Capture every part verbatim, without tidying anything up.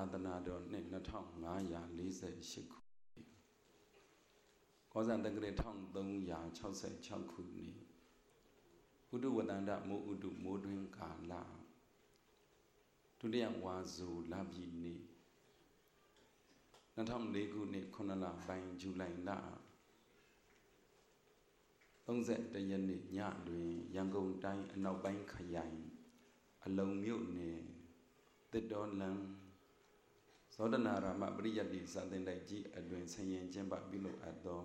သာသနာတော်နှစ်နှစ်ထောင်ငါးရာလေးဆယ်ရှစ်ခုကောဇာတက္ကရာတစ်ထောင်သုံးရာခြောက်ဆယ်ခြောက်ခုနှစ်ဥဒုဝတ္တန္တမိုးဥဒုမိုးတွင်ကာလဒုတိယဝါဆိုလပြည်နေ့နှစ်ထောင်လေးခုနှစ်ခုနှစ်လပိုင်းဇူလိုင်လသုံးဆယ်တရက်နေ့ညတွင်ရန်ကုန်တိုင်းအနောက်ပိုင်းခရိုင်အလုံမြို့နယ်တစ်တော်လမ်းဇောတနာရမပရိယတ္တိစာသင်တိုက်ကြီးအတွင်ဆင်ရင်ကျင်းပပြုလုပ်အပ်သော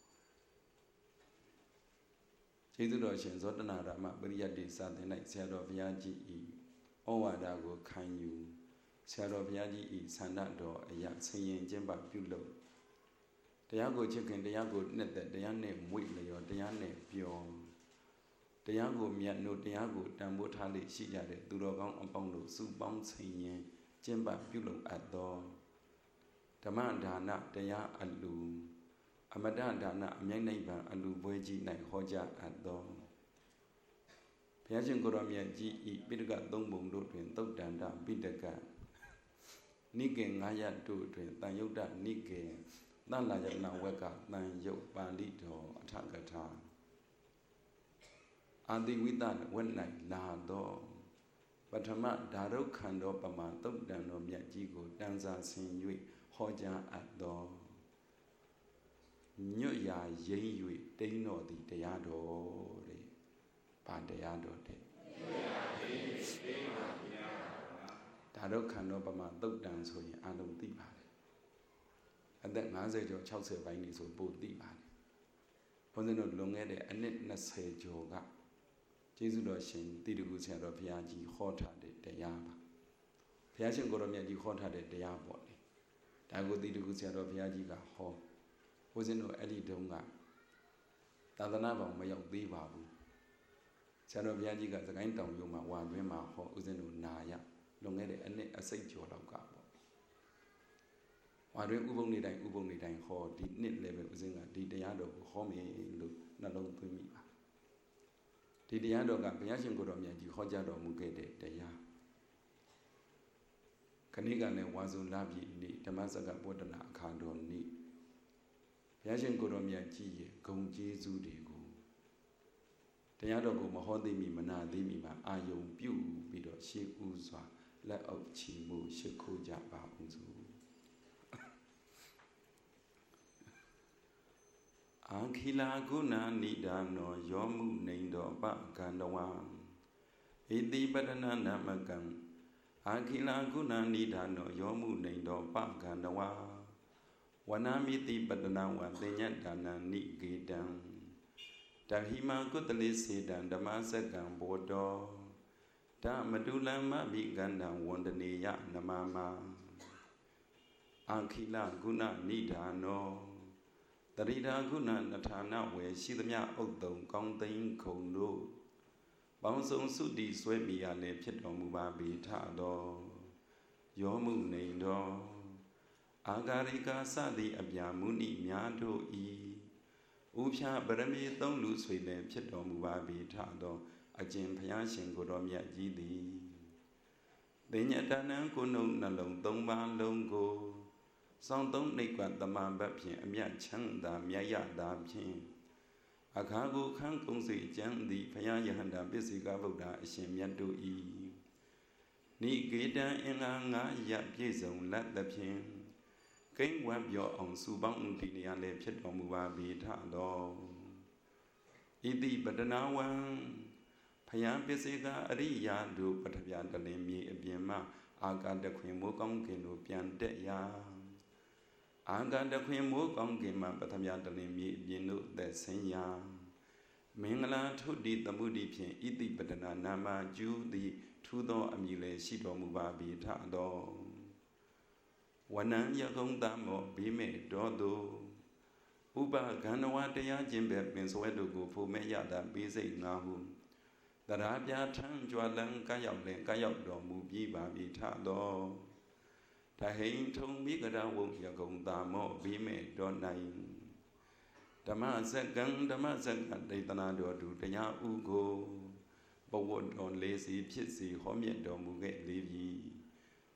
ကျေးဇူးတော်ရှင်ဇောတနာရမပရိယတ္တိစာသင်တိုက်ဆရာတော်ဘုရားကြီး၏ဩဝါဒကိုခံယူဆရာတော်ဘုရားကြီး၏ဆန္ဒတော်အရာဆင်ရင်ကျင်းပပြုလုပ်တရားကိုချစ်ခင်တရားကိုနှစ်သက်တရားနဲ့မွေ့လျော်တရားနဲ့ပျော်တရားကိုမြတ်လို့တရားကိုတန်ဖိုးထားလိရှိကြတဲ့သူတော်ကောင်းအပေါင်းတို့စုပေါင်းဆင်ရင်ကျင့်ပပြုလုပ်အပ်သောဓမ္မဒါနတရားအလူအမတဒါနအမြိုက်နိဗ္ဗာန်အလူပွဲကြီး၌ဟောကြားအပ်သောဘုရားရှင်ကိုရောမြတ်ကြီးဤပိဋကသုံးပုံတို့တွင်သုတ်တန္တပိဋကနိကေငါးရတို့တွင်တန်ယုတ်တနိကေသလယနာဝက်ကတန်ယုတ်ပါဠိတော်အထကထာအာတိဝိတဝက်၌လာသောပထမဓာရုခန္ဓောပမာသုတ်တန်တော်မြတ်ကြီးကိုတန်စာဆင်၍ဟောကြားအပ်သောညွတ်ရာရိမ့်၍တိန်းတော်သည်တရားတော်တဲ့ဗာတရားတော်တဲ့ညွတ်ရာရိမ့်၍တိန်းတော်တရားဓာရုခန္ဓောပမာသုတ်တန်ဆိုရင်အလုံးသိပါတယ်အသက်၅၀ကျော်၆၀ပိုင်းနေဆိုပိုသိပါတယ်ဘုန်းကြီးတို့လွန်ခဲ့တဲ့အနှစ်၂၀ကျော်ကကျေးဇူးတော်ရှင်တိတ္တကုဆရာတော်ဘုရားကြီးဟောထားတဲ့တရားပါဘုရားရှင်ကိုရောမြတ်ကြီးဟောထားတဲ့တရားပေါ့လေဒါကိုတိတ္တကုဆရာတော်ဘုရားကြီးကဟောဘုန်းကြီးတို့အဲ့ဒီတုန်းကသာသနာ့ဘောင်မရောက်သေးပါဘူးဆရာတော်ဘုရားကြီးကသခိုင်းတောင်ရုံမှာဝါတွင်းမှာဟောဦးဇင်းတို့နာရလွန်ခဲ့တဲ့အနှစ်အစိတ်ကျော်လောက်ကပေါ့ဝါတွင်းဥပုံနေတိုင်းဥပုံနေတိုင်းဟောဒီနှစ်လည်းပဲဦးဇင်းကဒီတရားတော်ကိုဟောမယ်လို့နှလုံးသွင်းမိပါဒီတရားတော်ကဘုရားရှင်ကိုယ်တော်မြတ်ကြီးဟောကြားတော်မူခဲ့တဲ့တရားခဏိကလည်းဝါစုလပြည်နေ့ဓမ္မစက္ကပဝတ္တနာအခါတော်နေ့ဘုရားရှင်ကိုယ်တော်မြတ်ကြီးရဲ့ဂုဏ်ကျေးဇူးတွေကိုတရားတော်ကိုမဟောသိမီမနာသိမီမှာအာယုံပြုပြီးတော့ရှေးဥစွာလက်အောက်ချီမှုရှိခိုးကြပါဦးစို့အာခိလာဂုဏနိဒာနောယောမှုနေတော်ပကန္တဝံဣတိပတနာနမကံအာခိလာဂုဏနိဒာနောယောမှုနေတော်ပကန္တဝါဝနာမိတိပတနာဝသေညဒါနနိဂေတံတဟိမကုတလိစေတံဓမ္မစက္ကံဘောတောဓမတုလမ္မဘိကန္တံဝန္ဒနေယနမမအာခိလာဂုဏနိဒာနောတရိဒါဂုဏနထာနဝေရှိသမျှဥဒ္ဒုံကောင်းသိန်းခုံတို့ပေါင်းစုံစုတည်ဆွဲမိရလည်းဖြစ်တော်မူပါပေထသောယောမှုနေတော်အာဂါရိကာစသည်အပြာမုနိများတို့ဤဥဖြာပရမေသုံးလူဆွေလည်းဖြစ်တော်မူပါပေထသောအကျင့်ဘုရားရှင်ကိုတော်မြတ်ကြီးသည်သိညတဏံကိုနှုတ်နှလုံးသုံးပါးလုံးကိုစောင်းသုံးနှိပ်ကွတမန်ဘတ်ဖြင့်အမြတ်ချမ်းသာမြတ်ရတာဖြင့်အခါကိုခန်းကုံစိတ်ကျမ်းသည်ဘုရားယဟန္တာပစ္စေကဗုဒ္ဓအရှင်မြတ်တို့ဤနိဂေတံအင်္ဂါငါးရပြည့်စုံလက်သဖြင့်ကိန်းဝတ်ပြောအောင်စုပေါင်းဒီနေရာလည်းဖြစ်တော်မူပါပေထသောဣတိပတနာဝံဘုရားပစ္စေကအရိယာတို့ပထဗျာတလင်မြေအပြင်မှအာကာတခွင်မိုးကောင်းကင်တို့ပြန်တက်ရာအာဂတခွင်မိုးကောင်းကင်မှာပထမတလင်မြေအပြင်တို့သက်ဆင်းရာမင်္ဂလာထုတိသမှုတိဖြင့်ဣတိပတနာနာမကျူသည်ထူးသောအမည်လည်းရှိတော်မူပါပေထသောဝနံယကုံတမောဘေးမဲ့တော်သူဥပဂန္ဓဝတရားခြင်းပဲပင်စွဲတို့ကိုဖုံမဲ့ရတာပေးစိတ်ငါဟုတရာပြထံကြွလံကရောက်လည်းကရောက်တော်မူပြီးပါပေထသောတဟိန်ထုံမိကရဝုယကုံတာမောဘေးမဲ့တော်၌ဓမ္မစက္ကံဓမ္မစက္ကဒေသနာတော်သူတရားဥကိုဘဝတော်လေးစီဖြစ်စီဟောမြတ်တော်မူခဲ့လေပြီ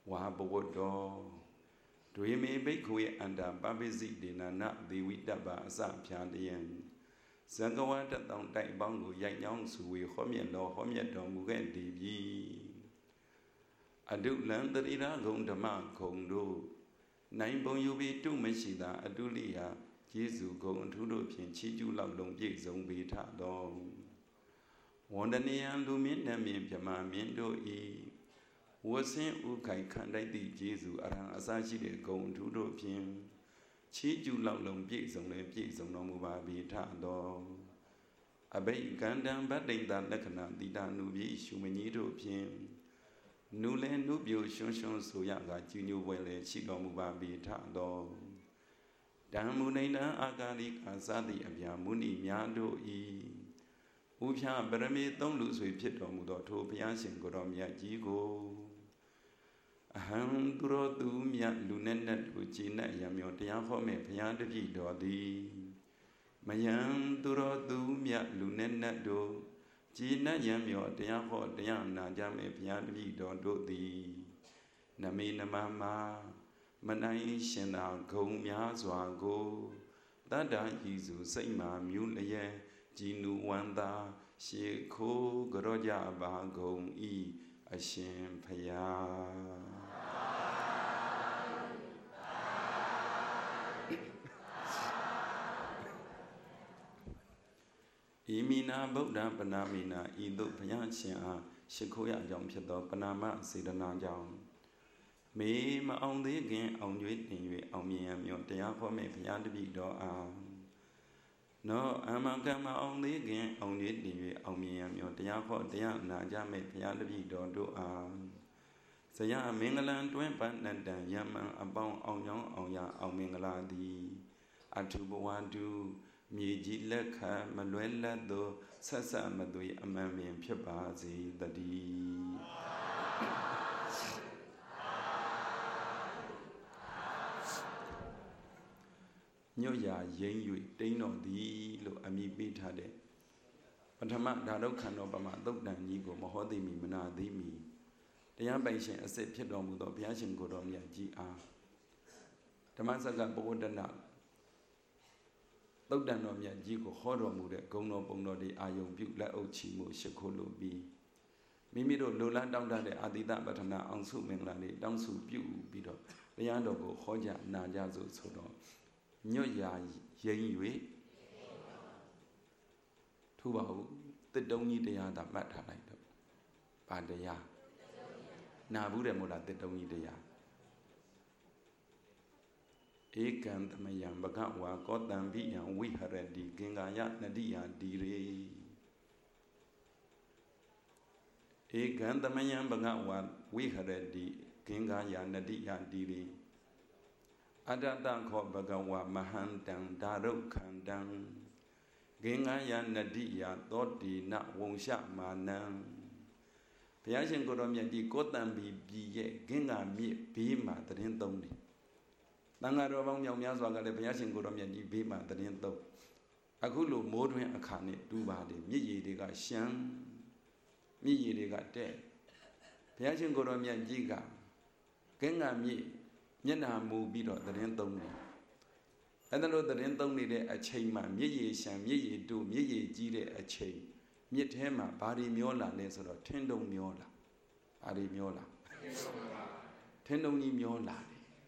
wà bồ đô đuôi mê bế khuya anh đã ba bế dị để nà nạ đi quý đà bà xa phá điên sáng có quá trật tông đại bóng ngủ dạy nhóm sủi khó miệng lò khó miệng đồ mù ghen đi bì à đu lớn tới đi ra gông đà mà khổng đô nãy bông yêu bế trung mấy xì đà à đu lì à chế dù gông thú đô phiền chí chú lạc lông bế giống bế thả đô wọ́n đà nì yàn lưu miễn nà miễn phá mà miễn đô y wọ́n xin u khai khăn đại tì chế dù à ràng à xa chí đế gông thú đô phiền chí chú lạc lông bế giống lê bế giống nông mù bà bế thả đô à bế gắn đăng bát đinh tà lắc khả tì đà nụ bế xu mê nhí đô phiền nụ lê nụ biểu xôn xôn số yạc gà chú nhô vay lê chí đô mù bà bế thả đô đăng mù này nà à gà lì khá xa tì à bia mù nì mιά đô y u phá bà rà mê tông lũ xuôi phiết đô mù đô thô phá xīn gò đô mιά chí gô aham duro tu mya lunenet uchi na yamyo taya kho me phaya tpi do di mayam duro tu mya lunenet do chi na yamyo taya kho taya na ja me phaya tpi do do di nami namama manai shin na gong mya swa go tada yi su sai ma myu lye ji nu wan da she kho gro ja ba gong i a shin phaya Imina Buddha Panamina Idu Payachia Shikoya Jom Pito Panama Sidana Jom Me Ma on the again on you in on me and your tea for me Payat big door. No, I'm a gamma on the again on you on me and your tea for tea Naja me Payat big door do. Saya Mingalan twen pan and Yaman about on young on ya on Mingala di Atubuadu. မြေကြီးလက်ခံမလွဲလပ်သောဆက်ဆံမသွေအမှန်မြင်ဖြစ်ပါစေတည်းညွတ်ရာရင်း၍တိန်းတော်သည်လို့အမည်ပေးထားတဲ့ပထမဓာတုခန္ဓာပမသုတ်တန်ကြီးကိုမဟောသိမီမနာသိမီတရားပိုင်ရှင်အစစ်ဖြစ်တော်မူသောဘုရားရှင်ကိုယ်တော်မြတ်ကြီးအားဓမ္မစကပဝတ္တနာသုတ်တန်တော်မြတ်ကြီးကိုဟောတော်မူတဲ့ဂုဏ်တော်ပုံတော်တွေအာယုံပြုလက်အုပ်ချီမှုရှိခိုးလို့ပြီးမိမိတို့လိုလားတောင်းတတဲ့အာတိတပဋ္ဌနာအောင်စုမင်္ဂလာတွေတောင်းစုပြုပြီးတော့တရားတော်ကိုဟောကြနာကြစို့ဆိုတော့ညွတ်ရာရင်း၍ထူပါဘူးတစ်တုံးကြီးတရားသာမှတ်ထားလိုက်တော့ဗာတရားနာဘူးတယ်မို့လားတစ်တုံးကြီးတရားဧကံသမယံဘဂဝါကောတံဘိယံဝိဟရတိဂင်္ဂာယနတိယဒီရေဧကံသမယံဘဂဝါဝိဟရတိဂင်္ဂာယနတိယဒီရေအတ္တတခောဘဂဝါမဟန္တံဒါရုခန္တံဂင်္ဂာယနတိယသောတိနဝုံရှမာနံဘုရားရှင်ကိုယ်တော်မြတ်ဒီကောတံဘိပြည်ရဲ့ဂင်္ဂာမြစ်ဘေးမှာတရင်သုံးတယ်တန်ဃာတော်ပေါင်းမြောက်များစွာကလည်းဘုရားရှင်ကိုယ်တော်မြတ်ကြီးဘေးမှာတရင်သုံးအခုလိုမိုးတွင်အခါနဲ့တူပါတယ်မြစ်ရည်တွေကရှမ်းမြစ်ရည်တွေကတဲ့ဘုရားရှင်ကိုယ်တော်မြတ်ကြီးကကင်းကမြစ်မျက်နှာမူပြီးတော့တရင်သုံးတယ်အဲ့ဒါလို့တရင်သုံးနေတဲ့အချိန်မှာမြစ်ရည်ရှမ်းမြစ်ရည်တူမြစ်ရည်ကြီးတဲ့အချိန်မြစ်ထဲမှာဘာတွေမျောလာလဲဆိုတော့ထင်းတုံမျောလာဘာတွေမျောလာထင်းတုံကြီးမျောလာ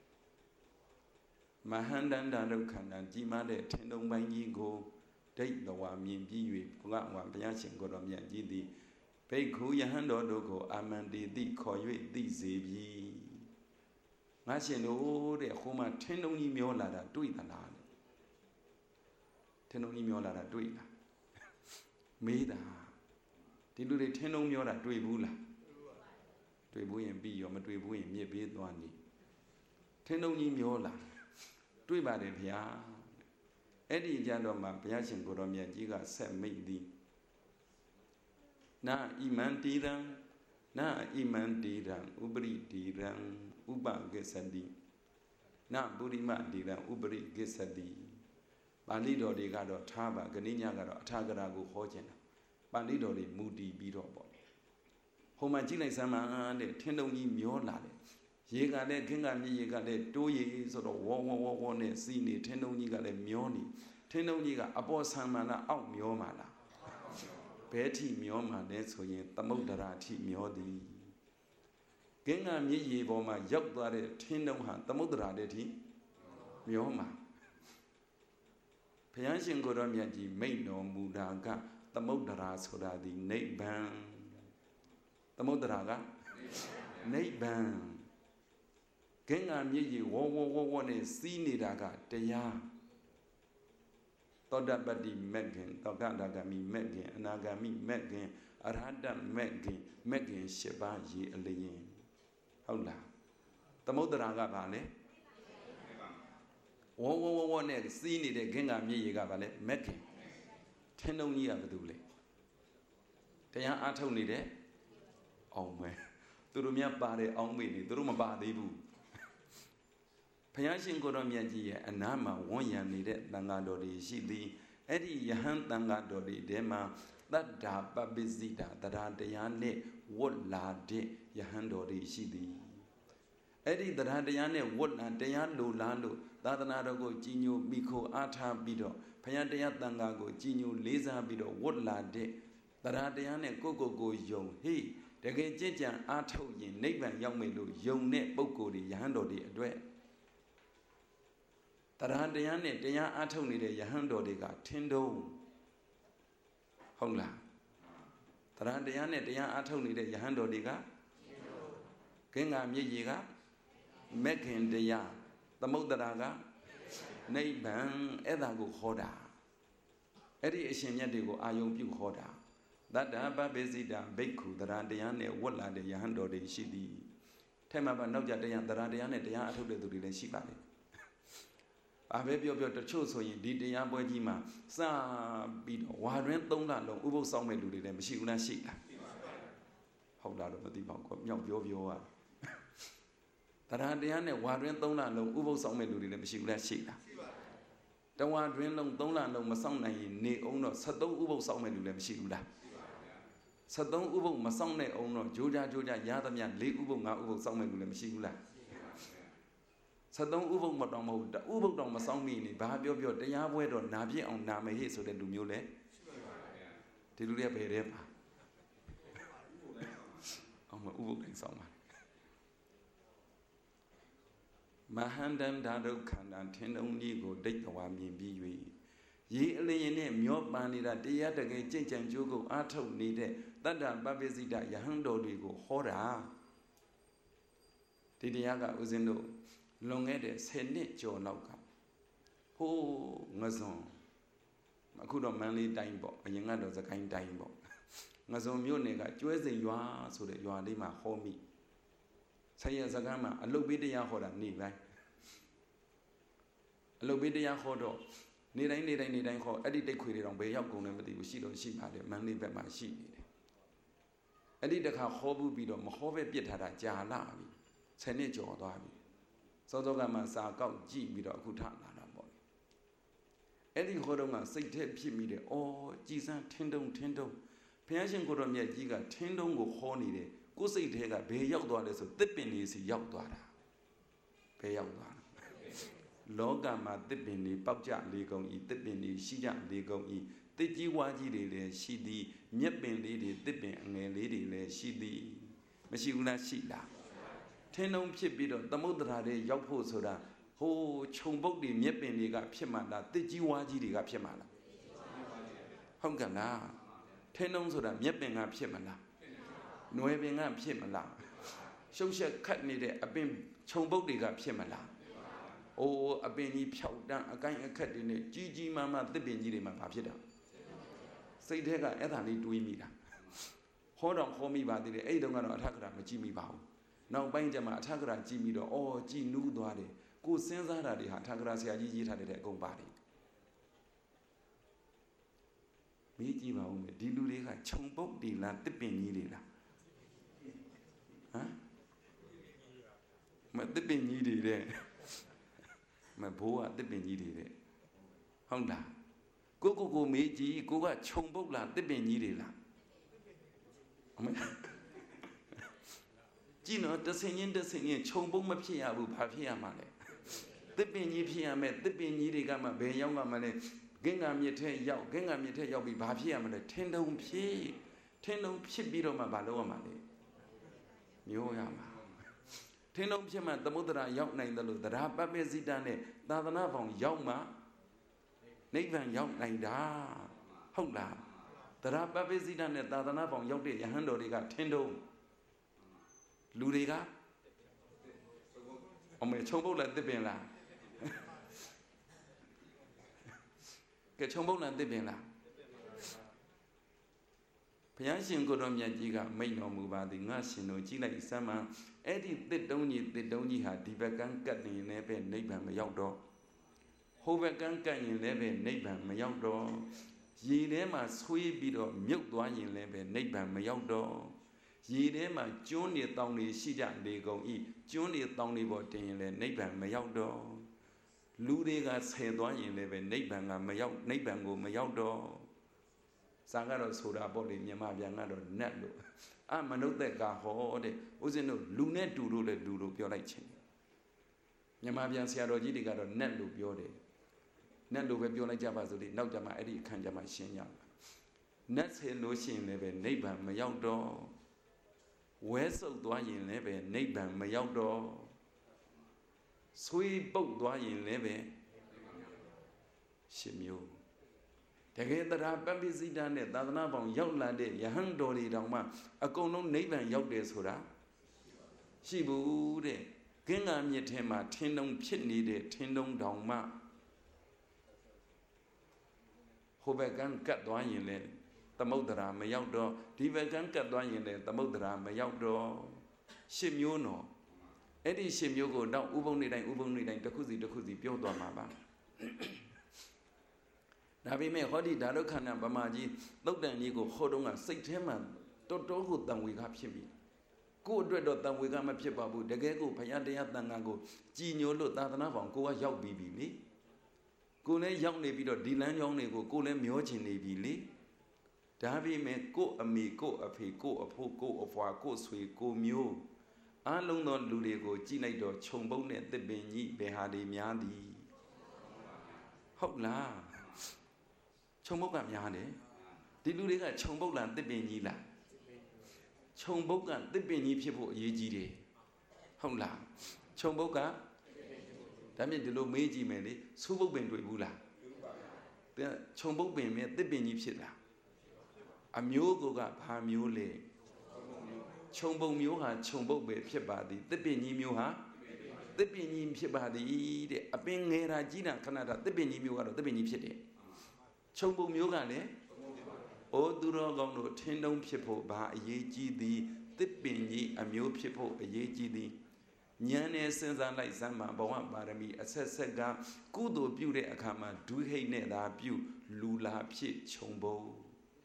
မဟန္တန္တာဒုက္ခန္တကြီးမားတဲ့ထင်တုံပိုင်းကြီးကိုဒိဋ္ဌဝါမြင်ပြီး၍ဘုရားဝါဘုရားရှင်ကိုယ်တော်မြတ်ကြီးသည်ဘိက္ခုယဟန်တော်တို့ကိုအာမန္တိတိခေါ်၍သိစေပြီငါရှင်တို့တဲ့ဟိုမှာထင်တုံကြီးမျောလာတာတွေ့သလားထင်တုံကြီးမျောလာတာတွေ့လားမေးတာဒီလူတွေထင်တုံမျောတာတွေ့ဘူးလားတွေ့ဘူးရင်ပြီးရောမတွေ့ဘူးရင်မြစ်ဘေးသွားနေထင်တုံကြီးမျောလာတွေ့ပါတယ်ဗျာအဲ့ဒီကြတော့မှဘုရားရှင်ကိုယ်တော်မြတ်ကြီးကဆက်မိတ်သည်နာဣမံတိရံနာဣမံတိရံဥပရိတိရံဥပကိစ္စတိနာပုရိမတိရံဥပရိကိစ္စတိပါဠိတော်တွေကတော့ထားပါဂဏိညကတော့အထာဂရာကိုဟောခြင်းတာပါဠိတော်တွေမူတည်ပြီးတော့ပေါ့ဟိုမှာကြည့်လိုက်စမ်းပါတဲ့ထင်းတုံကြီးမျောလာတယ်ရေကလည်းခင်းကမြေရေကလည်းတိုးရေဆိုတော့ဝေါဝေါဝေါဝေါနဲ့စီးနေထင်းတုံးကြီးကလည်းမျောနေထင်းတုံးကြီးကအပေါ်ဆံမှန်လားအောက်မျောမှလားဘဲထိမျောမှလဲဆိုရင်သမုဒ္ဒရာထိမျောသည်ခင်းကမြေရေပေါ်မှာရောက်သွားတဲ့ထင်းတုံးဟာသမုဒ္ဒရာတဲ့ထိမျောမှဘုရားရှင်ကိုယ်တော်မြတ်ကြီးမိန့်တော်မူတာကသမုဒ္ဒရာဆိုတာဒီနိဗ္ဗာန်သမုဒ္ဒရာကနိဗ္ဗာန်ခင်းကမြေကြီးဝေါဝေါဝေါဝေါနဲ့စီးနေတာကတရားသောတပတ္တိမက်ခင်သောကတာဂမိမက်ခင်အနာဂမိမက်ခင်အရဟတမက်ခင်မက်ခင်၈ပါးရေအလျင်ဟုတ်လားသမုဒ္ဒရာကဘာလဲဝေါဝေါဝေါဝေါနဲ့စီးနေတဲ့ခင်းကမြေကြီးကဘာလဲမက်ခင်ထင်းတုံးကြီးကဘာလို့လဲတရားအားထုတ်နေတဲ့အောင်မယ်သူတို့များပါတဲ့အောင်မေ့နေသူတို့မပါသေးဘူးဘုရားရှင်ကိုယ်တော်မြတ်ကြီးရဲ့အနားမှာဝန်းရံနေတဲ့တန်ဃာတော်တွေရှိသည်အဲ့ဒီယဟန်တန်ဃာတော်တွေထဲမှာတတ္တာပပ္ပစိတာတရားတရားနဲ့ဝတ်လာတဲ့ယဟန်တော်တွေရှိသည်အဲ့ဒီတရားတရားနဲ့ဝတ်လာတရားလိုလားလို့သာသနာတော်ကိုကြီးညိုမိခိုအားထားပြီးတော့ဘုရားတရားတန်ဃာကိုကြီးညိုလေးစားပြီးတော့ဝတ်လာတဲ့တရားတရားနဲ့ကိုကိုကိုယုံဟေ့တကယ်ကြင်ကြံအားထုတ်ရင်နိဗ္ဗာန်ရောက်မယ်လို့ယုံတဲ့ပုဂ္ဂိုလ်တွေယဟန်တော်တွေအတွက်တရားတရားနဲ့တရားအားထုတ်နေတဲ့ယဟန်တော်တွေကထင်းတုံးဟုတ်လားတရားတရားနဲ့တရားအားထုတ်နေတဲ့ယဟန်တော်တွေကခင်းကမြေကြီးကမက်ခင်တရားသမုဒ္ဒရာကနိဗ္ဗာန်အဲ့ဒါကိုခေါ်တာအဲ့ဒီအရှင်မြတ်တွေကိုအာယုံပြုခေါ်တာတတ္တပပ္ပစိတာဘိက္ခုတရားတရားနဲ့ဝတ်လာတဲ့ယဟန်တော်တွေရှိသည်ထဲမှာပါနောက်ကြတရားတရားတရားနဲ့တရားအထုတ်တဲ့သူတွေလည်းရှိပါလေအဘဲပြောပြောတချို့ဆိုရင်ဒီတရားပွဲကြီးမှာစပြီးတော့ဝါတွင်သုံးလလုံးဥပုသ်ဆောင်မဲ့လူတွေလည်းမရှိဘူးလားရှိလားဟုတ်လားတော့မသိပါဘူးမြောက်ပြောပြောอ่ะတရားတရားနဲ့ဝါတွင်သုံးလလုံးဥပုသ်ဆောင်မဲ့လူတွေလည်းမရှိဘူးလားရှိလားတဝါတွင်လုံးသုံးလလုံးမဆောင်နိုင်ရင်နေအောင်တော့ဆယ်သုံးဥပုသ်ဆောင်မဲ့လူလည်းမရှိဘူးလားဆယ်သုံးဥပုသ်မဆောင်နိုင်အောင်တော့ဂျိုးကြဂျိုးကြရသမျှလေးဥပုသ်ငါးဥပုသ်ဆောင်မဲ့လူလည်းမရှိဘူးလားဆယ်သုံးဥပုသ်မတော်မဟုတ်ဥပုသ်တော်မဆောင်မိနေဘာပြောပြောတရားပွဲတော့နာပြည့်အောင်နာမဟိဆိုတဲ့လူမျိုးလဲဒီလူတွေကဘယ်တဲ့ပါအောင်မဥပုသ်တိုင်းဆောင်ပါမဟန္တန္တာဒုက္ခန္တထင်းတုံးကြီးကိုဒိဋ္ဌဝါမြင်ပြီး၍ရေအလျင်နဲ့မျောပန်နေတာတရားတကယ်ကြင်ကြံကြိုးကိုအားထုတ်နေတဲ့တတ္တပပ္ပစိတယဟန်တော်တွေကိုဟောတာဒီတရားကဦးဇင်းတို့လွန်ခဲ့တဲ့ဆယ်နှစ်ကျော်လောက်ကဟိုးငစွန်အခုတော့မန္တလေးတိုင်းပေါ့အရင်ကတော့စကိုင်းတိုင်းပေါ့ငစွန်မြို့နယ်ကကျွဲစိန်ရွာဆိုတဲ့ရွာလေးမှာဟောမိဆက်ရစကားမှာအလုတ်ပေးတရားဟောတာနေတိုင်းအလုတ်ပေးတရားဟောတော့နေတိုင်းနေတိုင်းနေတိုင်းဟောအဲ့ဒီတိတ်ခွေတွေတော့ဘယ်ရောက်ကုန်လဲမသိဘူးရှိတော့ရှိပါတယ်မန္တလေးဘက်မှာရှိနေတယ်အဲ့ဒီတခါဟောဘူးပြီးတော့မဟောပဲပြစ်ထားတာကြာလာပြီဆယ်နှစ်ကျော်သွားပြီစောစောကမှစာကောက်ကြည့်ပြီးတော့အခုထလာတာပေါ့အဲ့ဒီဟောတော့ကစိတ်ထဲဖြစ်မိတယ်အော်ကြည်စမ်းထင်းတုံးထင်းတုံးဘုရားရှင်ကိုယ်တော်မြတ်ကြီးကထင်းတုံးကိုဟောနေတယ်ကိုယ်စိတ်ထဲကဘယ်ရောက်သွားလဲဆိုတစ်ပင်လေးစီရောက်သွားတာဘယ်ရောက်သွားလောကမှာတစ်ပင်လေးပေါက်ကြလေးကုန်ဤတစ်ပင်လေးရှိကြလေးကုန်ဤတစ်ကြီးဝါကြီးတွေလည်းရှိသည်မြက်ပင်လေးတွေတစ်ပင်အငယ်လေးတွေလည်းရှိသည်မရှိဘူးလားရှိလားထင်းတုံးဖြစ်ပြီးတော့သမုဒ္ဒရာတွေရောက်ဖို့ဆိုတာဟိုးခြုံပုတ်တွေမြက်ပင်တွေကဖြစ်မှလားတစ်ကြီးဝါကြီးတွေကဖြစ်မှလားဟုတ်ကဲ့လားထင်းတုံးဆိုတာမြက်ပင်ကဖြစ်မလားနွယ်ပင်ကဖြစ်မလားရှုပ်ရှက်ခတ်နေတဲ့အပင်ခြုံပုတ်တွေကဖြစ်မလားအိုးအပင်ကြီးဖြောက်တန်းအကိုင်းအခက်တွေနဲ့ကြီးကြီးမားမားတစ်ပင်ကြီးတွေမှာဘာဖြစ်တာစိတ်ထဲကအဲ့ဒါလေးတွေးမိတာဟောတော့ဟောမိပါသေးတယ်အဲ့ဒီတုန်းကတော့အထက်ကရာမကြည့်မိပါဘူးနောက်ပိုင်းကျမှအထက်ကရာကြည့်ပြီးတော့အော်ကြည်နူးသွားတယ်ကိုစဉ်းစားတာတွေဟာအထက်ကရာဆရာကြီးရေးထားတဲ့အကုန်ပါတယ်မေးကြည့်ပါဦးမယ်ဒီလူတွေကခြုံပုတ်တွေလားတစ်ပင်ကြီးတွေလားဟမ်မတစ်ပင်ကြီးတွေတဲ့မဘိုးကတစ်ပင်ကြီးတွေတဲ့ဟုတ်လားကိုကိုကိုမေးကြည့်ကိုကခြုံပုတ်လားတစ်ပင်ကြီးတွေလားအမေကြည့်နော်တဆင်ချင်းတဆင်ချင်းခြုံပုတ်မဖြစ်ရဘူးဘာဖြစ်ရမှာလဲသစ်ပင်ကြီးဖြစ်ရမယ်သစ်ပင်ကြီးတွေကမှဘယ်ရောက်မှမလဲဂင်္ဂါမြစ်ထဲရောက်ဂင်္ဂါမြစ်ထဲရောက်ပြီးဘာဖြစ်ရမလဲထင်းတုံဖြစ်ထင်းတုံဖြစ်ပြီးတော့မှဘာလုပ်ရမှာလဲမျိုးရမှာထင်းတုံဖြစ်မှသမုဒ္ဒရာရောက်နိုင်တယ်လို့သရပပ္ပစိတနဲ့သာသနာ့ဘောင်ရောက်မှနိဗ္ဗာန်ရောက်နိုင်တာဟုတ်လားသရပပ္ပစိတနဲ့သာသနာ့ဘောင်ရောက်တဲ့ယဟန်တော်တွေကထင်းတုံလူတွေကအမေခြုံပုတ်လားတစ်ပင်လားကဲခြုံပုတ်လားတစ်ပင်လားဘုရားရှင်ကိုတော်မြတ်ကြီးကမိန့်တော်မူပါသည်ငါရှင်တို့ကြည်လိုက်စမ်းမှအဲ့ဒီတစ်တုံးကြီးတစ်တုံးကြီးဟာဒီဘက်ကန်းကတ်နေရင်လည်းပဲနိဗ္ဗာန်မရောက်တော့ဟိုဘက်ကန်းကတ်ရင်လည်းပဲနိဗ္ဗာန်မရောက်တော့ရေထဲမှာဆွေးပြီးတော့မြုပ်သွားရင်လည်းပဲနိဗ္ဗာန်မရောက်တော့ရေထဲမှာကျွန်းနေတောင်နေရှိကြလေကုန်ဤကျွန်းနေတောင်နေပေါ်တင်ရင်လည်းနိဗ္ဗာန်မရောက်တော့လူတွေကဆယ်သွားရင်လည်းပဲနိဗ္ဗာန်ကမရောက်နိဗ္ဗာန်ကိုမရောက်တော့စာကတော့ဆိုတာပေါ့လေမြန်မာပြန်ကတော့နတ်လို့အမနုဿက်ကဟောတဲ့ဦးဇင်းတို့လူနဲ့တူလို့လည်းလူလို့ပြောလိုက်ခြင်းမြန်မာပြန်ဆရာတော်ကြီးတွေကတော့နတ်လို့ပြောတယ်နတ်လို့ပဲပြောလိုက်ကြပါစို့လေနောက်ကြမှာအဲ့ဒီအခန်းကြမှာရှင်းရမှာနတ်ဆယ်လို့ရှိရင်လည်းပဲနိဗ္ဗာန်မရောက်တော့ဝဲဆုပ်သွားရင်လည်းပဲနိဗ္ဗာန်မရောက်တော့ဆွေးပုတ်သွားရင်လည်းပဲရှင်မျိုးတကယ်တရားပပ္ပစိတနဲ့သာသနာပေါင်းရောက်လာတဲ့ယဟန်တော်တွေတောင်မှအကုန်လုံးနိဗ္ဗာန်ရောက်တယ်ဆိုတာရှိဘူးတဲ့ဂင်္ဂါမြစ်ထဲမှာထင်းတုံဖြစ်နေတဲ့ထင်းတုံတောင်မှဟိုဘက်ကန်းကတ်သွားရင်လည်းသမုဒ္ဒရာမရောက်တော့ဒီဘက်ကန်းကတ်သွားရင်လည်းသမုဒ္ဒရာမရောက်တော့ရှစ်မျိုးနော်အဲ့ဒီရှစ်မျိုးကိုတော့ဥပုံနေတိုင်းဥပုံနေတိုင်းတစ်ခုစီတစ်ခုစီပြောသွားမှာပါဒါပေမဲ့ဟောဒီဓာတုခန္ဓာဗမာကြီးသုတ်တန်ကြီးကိုဟောတော့ကစိတ်ထဲမှာတော်တော်ကိုတန်ဝေကဖြစ်ပြီကို့အတွက်တော့တန်ဝေကမဖြစ်ပါဘူးတကယ်ကိုဘုရားတရားတန်ခါကိုကြည်ညိုလို့သာသနာ့ဘောင်ကိုကရောက်ပြီးပြီလေကိုလည်းရောက်နေပြီးတော့ဒီလမ်းကြောင်းတွေကိုကိုလည်းမျောချင်နေပြီလေဒါပေမဲ့ကို့အမေကို့အဖေကို့အဖိုးကို့အဖွာကို့ဆွေကို့မျိုးအားလုံးသောလူတွေကိုကြည်လိုက်တော့ခြုံပုတ်နဲ့တစ်ပင်ကြီးဘယ်ဟာတွေများသည်ဟုတ်လားခြုံပုတ်ကများတယ်ဒီလူတွေကခြုံပုတ်လားတစ်ပင်ကြီးလားခြုံပုတ်ကတစ်ပင်ကြီးဖြစ်ဖို့အရေးကြီးတယ်ဟုတ်လားခြုံပုတ်ကဒါမြင့်ဒီလိုမေးကြည့်မယ်လေစူးပုတ်ပင်တွေ့ဘူးလားခြုံပုတ်ပင်မြဲတစ်ပင်ကြီးဖြစ်လားအမျိုးကဘာမျိုးလဲခြုံပုတ်မျိုးဟာခြုံပုတ်ပဲဖြစ်ပါသည်တစ်ပင်ကြီးမျိုးဟာတစ်ပင်ကြီးဖြစ်ပါသည်တဲ့အပင်ငယ်တာကြီးတာခဏတာတစ်ပင်ကြီးမျိုးကတော့တစ်ပင်ကြီးဖြစ်တယ်ခြုံပုတ်မျိုးကလည်းအိုသူတော်ကောင်းတို့ထင်းတုံးဖြစ်ဖို့ဘာအရေးကြီးသည်တစ်ပင်ကြီးအမျိုးဖြစ်ဖို့အရေးကြီးသည်ဉာဏ်နဲ့စဉ်းစားလိုက်စမ်းမှာဘဝပါရမီအဆက်ဆက်ကကုသိုလ်ပြုတဲ့အခါမှာဒုဟိတ်နဲ့သာပြုလူလာဖြစ်ခြုံပုတ်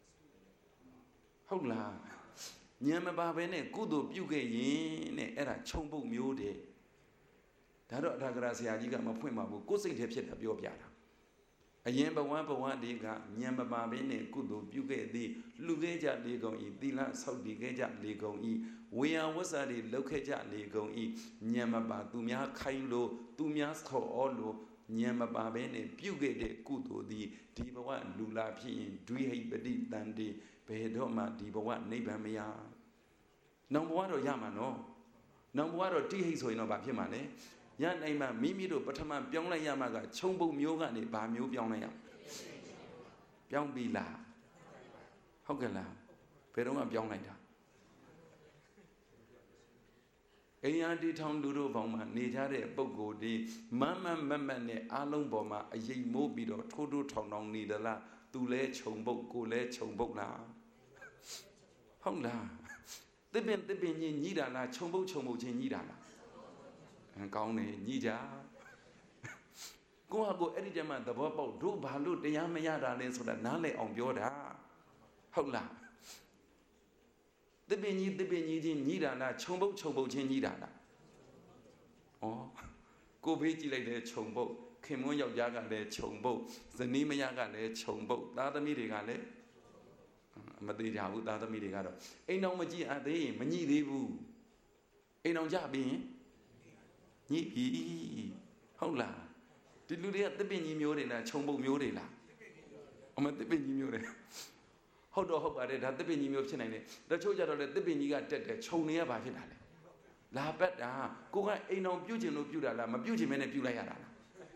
ဟုတ်လားဉာဏ်မပါဘဲနဲ့ကုသိုလ်ပြုခဲ့ရင်နဲ့အဲ့ဒါခြုံပုတ်မျိုးတဲ့ဒါတော့အထာဂရဆရာကြီးကမဖွင့်ပါဘူးကိုယ်စိတ်ထဲဖြစ်တာပြောပြတာအရင်ဘဝဘဝတွေကဉာဏ်မပါဘဲနဲ့ကုသိုလ်ပြုခဲ့သည်လူခဲ့ကြလေကုန်ဤသီလဆောက်တည်ခဲ့ကြလေကုန်ဤဝေယဝဆာတွေလောက်ခဲ့ကြလေကုန်ဤဉာဏ်မပါသူများခိုင်းလို့သူများဆော်ဩလို့ဉာဏ်မပါဘဲနဲ့ပြုခဲ့တဲ့ကုသိုလ်သည်ဒီဘဝလူလာဖြစ်ရင်ဒွိဟိပတိတန်တေဘယ်တော့မှဒီဘဝနိဗ္ဗာန်မရနောင်ဘဝတော့ရမှာနော်နောင်ဘဝတော့တိဟိဆိုရင်တော့ဘာဖြစ်မှာလဲရနိုင်မှမိမိတို့ပထမပြောင်းလိုက်ရမှာကခြုံပုတ်မျိုးကနေဘာမျိုးပြောင်းလိုက်ရပြောင်းပြီလားဟုတ်ကဲ့လားဘယ်တော့မှပြောင်းလိုက်တာအိယာတီထောင်လူတို့ဘောင်မှာနေကြတဲ့ပုဂ္ဂိုလ်ဒီမမမမနဲ့အားလုံးပေါ်မှာအယိတ်မိုးပြီးတော့ထိုးထိုးထောင်ထောင်နေသလားသူလဲခြုံပုတ်ကိုလဲခြုံပုတ်လားဟုတ်လားတစ်ပင်တစ်ပင်ကြီးညှိတာလားခြုံပုတ်ခြုံပုတ်ချင်းညှိတာလားကောင်းတယ်ညှိကြကိုယ့်ဟာကိုယ်အဲ့ဒီကျမှသဘောပေါက်တို့ဘာလို့တရားမရတာလဲဆိုတာနားလည်အောင်ပြောတာဟုတ်လားတစ်ပင်ကြီးတစ်ပင်ကြီးချင်းညှိတာလားခြုံပုတ်ခြုံပုတ်ချင်းညှိတာလားဩကိုဘေးကြည့်လိုက်တဲ့ခြုံပုတ်ခင်မွန်းယောက်ျားကလည်းခြုံပုတ်ဇနီးမယားကလည်းခြုံပုတ်သားသမီးတွေကလည်းမသေးကြဘူးသားသမီးတွေကတော့အိမ်တော်မကြည့်အပ်သေးရင်မညှိသေးဘူးအိမ်အောင်ကြပြီးညစ်ပြီဟုတ်လားဒီလူတွေကသစ်ပင်ကြီးမျိုးတွေလားခြုံပုတ်မျိုးတွေလားအမသစ်ပင်ကြီးမျိုးတွေဟုတ်တော့ဟုတ်ပါတယ်ဒါသစ်ပင်ကြီးမျိုးဖြစ်နိုင်တယ်တချို့ကြတော့လေသစ်ပင်ကြီးကတက်တယ်ခြုံနေရပါဖြစ်တာလေလာပတ်တာကိုကအိမ်အောင်ပြုတ်ကျင်လို့ပြုတ်တာလားမပြုတ်ကျင်မဲနဲ့ပြုတ်လိုက်ရတာလား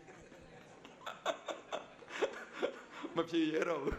မဖြေရတော့ဘူး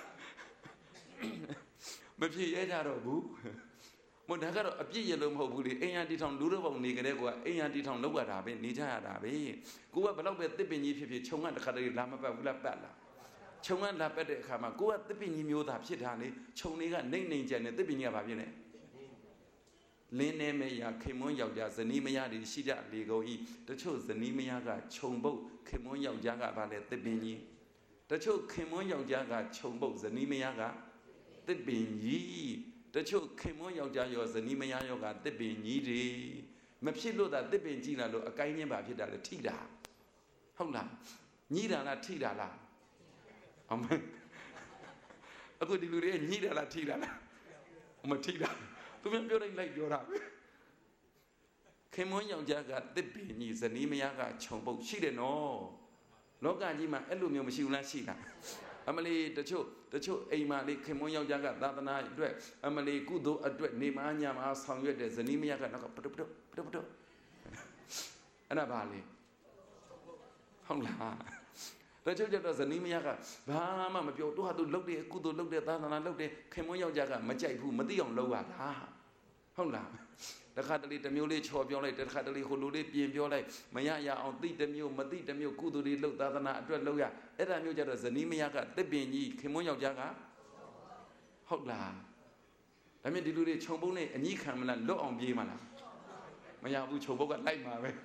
မဖြေရကြတော့ဘူးမဒါကတော့အပြစ်ရလို့မဟုတ်ဘူးလေအိမ်ရတီထောင်လူတို့ပေါင်းနေကြတဲ့ကွာအိမ်ရတီထောင်လောက်ရတာပဲနေကြရတာပဲကိုကဘလောက်ပဲတစ်ပင်ကြီးဖြစ်ဖြစ်ခြုံကတခါတည်းလာမပတ်ဘူးလားပတ်လားခြုံကလာပတ်တဲ့အခါမှာကိုကတစ်ပင်ကြီးမျိုးသားဖြစ်တာလေခြုံလေးကနှိမ့်နှိမ့်ကြတယ်တစ်ပင်ကြီးကဘာဖြစ်လဲလင်းနေမရခင်မွန်းယောက်ျားဇနီးမယားတွေရှိကြလေကုန်ဤတချို့ဇနီးမယားကခြုံပုတ်ခင်မွန်းယောက်ျားကဘာလဲတစ်ပင်ကြီးတချို့ခင်မွန်းယောက်ျားကခြုံပုတ်ဇနီးမယားကတစ်ပင်ကြီးတချို့ခင်မွန်းယောက်ျားရောဇနီးမယားရောကတစ်ပင်ကြီးတွေမဖြစ်လို့သာတစ်ပင်ကြီးလာလို့အကိုင်းချင်းပါဖြစ်တာလေထိတာဟုတ်လားညှိတာလားထိတာလားအမေအခုဒီလူတွေညှိတာလားထိတာလားမထိတာသူများပြောလိုက်လိုက်ပြောတာပဲခင်မွန်းယောက်ျားကတစ်ပင်ကြီးဇနီးမယားကခြုံပုတ်ရှိတယ်နော်လောကကြီးမှာအဲ့လိုမျိုးမရှိဘူးလားရှိလားအမလီတချို့တချို့အိမ်မှာလေးခင်မွန်းယောက်ျားကသာသနာအတွက်အမလီကုသိုလ်အတွက်နေမညမှာဆောင်ရွက်တဲ့ဇနီးမယားကနောက်ကပတုပတုပတုပတုအဲ့ဒါပါလေဟုတ်လားတချို့ကျတော့ဇနီးမယားကဘာမှမပြောသူဟာသူလှုပ်တယ်ကုသိုလ်လှုပ်တယ်သာသနာလှုပ်တယ်ခင်မွန်းယောက်ျားကမကြိုက်ဘူးမသိအောင်လုပ်ရတာဟုတ်လားတခါတလေတစ်မျိုးလေးချော်ပြောလိုက်တခါတလေဟိုလိုလေးပြင်ပြောလိုက်မရရအောင်သိတစ်မျိုးမသိတစ်မျိုးကုသိုလ်တွေလှုပ်သာသနာအတွက်လှုပ်ရအဲ့ဒါမျိုးကြတော့ဇနီးမယားကတစ်ပင်ကြီးခင်မွန်းယောက်ျားကဟုတ်လားဒါမြင်ဒီလူတွေခြုံပုတ်နဲ့အညီခံမလားလွတ်အောင်ပြေးမလားမရဘူးခြုံပုတ်ကလိုက်မှာပဲ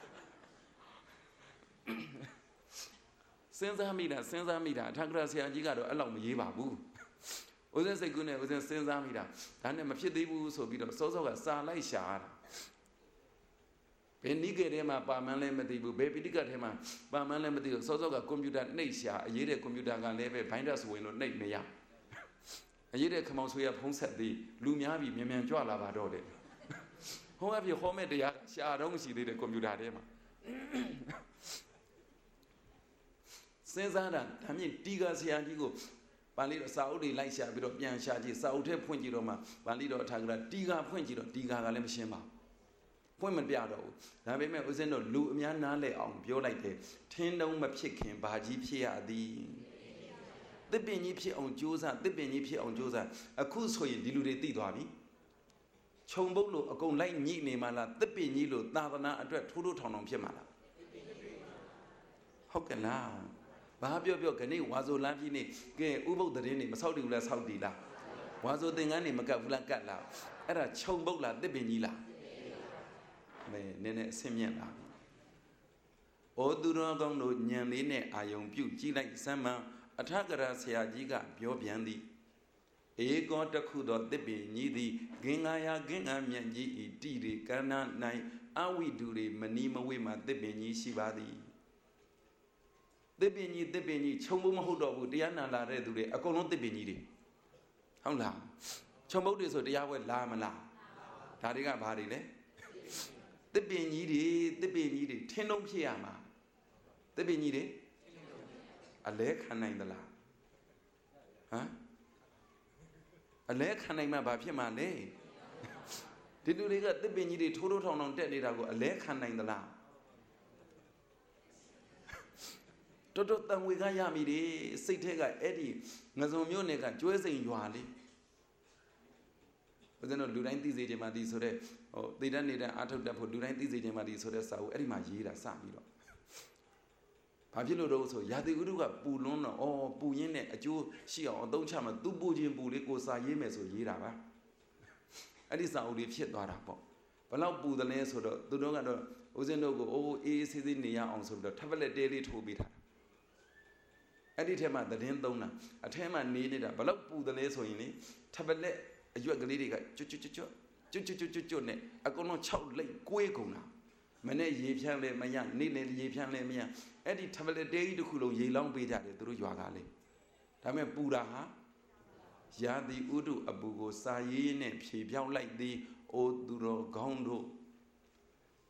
စဉ်းစားမိတာစဉ်းစားမိတာအထက်ကရာဆရာကြီးကတော့အဲ့လောက်မရေးပါဘူးဦးဇင်းစိတ်ကူးနဲ့ဦးဇင်းစဉ်းစားမိတာဒါနဲ့မဖြစ်သေးဘူးဆိုပြီးတော့စောစောကစာလိုက်ရှာတာဘယ်နိကေထဲမှာပါမှန်းလည်းမသိဘူးဘယ်ပိဋကထဲမှာပါမှန်းလည်းမသိဘူးစောစောကကွန်ပျူတာနှိပ်ရှာအရေးတဲ့ကွန်ပျူတာကလည်းပဲဘိုင်းဒတ်ဆိုရင်တော့နှိပ်မရအရေးတဲ့ခမောင်ဆွေရဖုံးဆက်သေးလူများပြီးမြန်မြန်ကြွလာပါတော့တယ်ဟောအဖြစ်ဟောမဲ့တရားရှာတော့မရှိသေးတယ်ကွန်ပျူတာထဲမှာစဉ်းစားတာဒါမြင့်တီကာဆရာကြီးကိုပါဠိတော်စာအုပ်တွေလိုက်ရှာပြီးတော့ပြန်ရှာကြည့်စာအုပ်ထဲဖွင့်ကြည့်တော့မှပါဠိတော်အထာကရာတီကာဖွင့်ကြည့်တော့တီကာကလည်းမရှင်းပါဘူးဖွင့်မပြတော့ဘူးဒါပေမဲ့ဦးဇင်းတို့လူအများနားလည်အောင်ပြောလိုက်တယ်ထင်းတုံးမဖြစ်ခင်ဘာကြီးဖြစ်ရသည်တစ်ပင်ကြီးဖြစ်အောင်ကြိုးစားတစ်ပင်ကြီးဖြစ်အောင်ကြိုးစားအခုဆိုရင်ဒီလူတွေသိသွားပြီခြုံပုတ်လို့အကုန်လိုက်ညှိနေမှလားတစ်ပင်ကြီးလို့သာသနာအတွက်ထိုးထိုးထောင်ထောင်ဖြစ်မှလားဟုတ်ကဲ့လားဘာပြောပြောခဏဝါဆိုလမ်းပြင်းနေကဲဥပုပ်သတင်းနေမဆောက်တည်ဘူးလားဆောက်တည်လားဝါဆိုသင်္ကန်းနေမကတ်ဘူးလားကတ်လားအဲ့ဒါခြုံပုတ်လားတစ်ပင်ကြီးလားမဲနည်းနည်းအဆင်မြင့်လားဩသူတော်ကောင်းတို့ညံလေးနဲ့အာယုံပြုတ်ကြည့်လိုက်စမ်းမှအထကရာဆရာကြီးကပြောပြန်သည်ဧကောတခုသောတစ်ပင်ကြီးသည်ဂင်္ဂါယာဂင်္ဂါမြတ်ကြီးဤတိရိကရဏ၌အဝိဒုရိမနီမဝိမှတစ်ပင်ကြီးရှိပါသည်တစ်ပင်ကြီးတစ်ပင်ကြီးခြုံဖို့မဟုတ်တော့ဘူးတရားနာလာတဲ့သူတွေအကုန်လုံးတစ်ပင်ကြီးတွေဟုတ်လားခြုံဖို့တွေဆိုတရားပွဲလာမလားဒါတွေကဘာတွေလဲတစ်ပင်ကြီးတွေတစ်ပင်ကြီးတွေထင်းလုံးဖြစ်ရမှာတစ်ပင်ကြီးတွေအလဲခံနိုင်သလားဟမ်အလဲခံနိုင်မှဘာဖြစ်မှာလဲဒီလူတွေကတစ်ပင်ကြီးတွေထိုးထိုးထောင်ထောင်တက်နေတာကိုအလဲခံနိုင်သလားတော်တော်တန်ဝေကရမိတယ်စိတ်ထဲကအဲ့ဒီငစုံမျိုးနဲ့ကကျွဲစိန်ရွာလေးဘယ်လိုလူတိုင်းသိစေခြင်းမှာဒီဆိုတဲ့ဟိုသေတတ်နေတဲ့အာထုတ်တတ်ဖို့လူတိုင်းသိစေခြင်းမှာဒီဆိုတဲ့စာကိုအဲ့ဒီမှာရေးတာစပြီးတော့ဘာဖြစ်လို့တော့ဆိုရာသီဥတုကပူလွန်းတော့အော်ပူရင်းနဲ့အကျိုးရှိအောင်အသုံးချမှာသူပူခြင်းပူလေးကိုစာရေးမယ်ဆိုရေးတာပါအဲ့ဒီစာအုပ်လေးဖြစ်သွားတာပေါ့ဘလောက်ပူတယ်လဲဆိုတော့သူတို့ကတော့ဦးဇင်းတို့ကိုအိုးအေးဆေးဆေးနေရအောင်ဆိုပြီးတော့ထပ်ပလက်တဲလေးထိုးပေးထားအဲ့ဒီထဲမှာသတင်းသုံးတာအထဲမှာနေနေတာဘလောက်ပူတယ်လဲဆိုရင်လေထပ်ပလက်အရွက်ကလေးတွေကကျွတ်ကျွတ်ကျွတ်ကျွတ်ကျွတ်ကျွတ်ကျွတ်ကျွတ်နဲ့အကုန်လုံး၆လိမ့်ကိုးကုန်တာမနဲ့ရေဖြန်းလဲမရနေ့လည်းရေဖြန်းလဲမရအဲ့ဒီထပ်ပလက်တဲကြီးတစ်ခုလုံးရေလောင်းပေးကြတယ်သူတို့ရွာကလေဒါပေမဲ့ပူတာဟာရာသီဥတုအပူကိုစာရေးနဲ့ဖြေပြောင်းလိုက်သည်အိုသူတော်ကောင်းတို့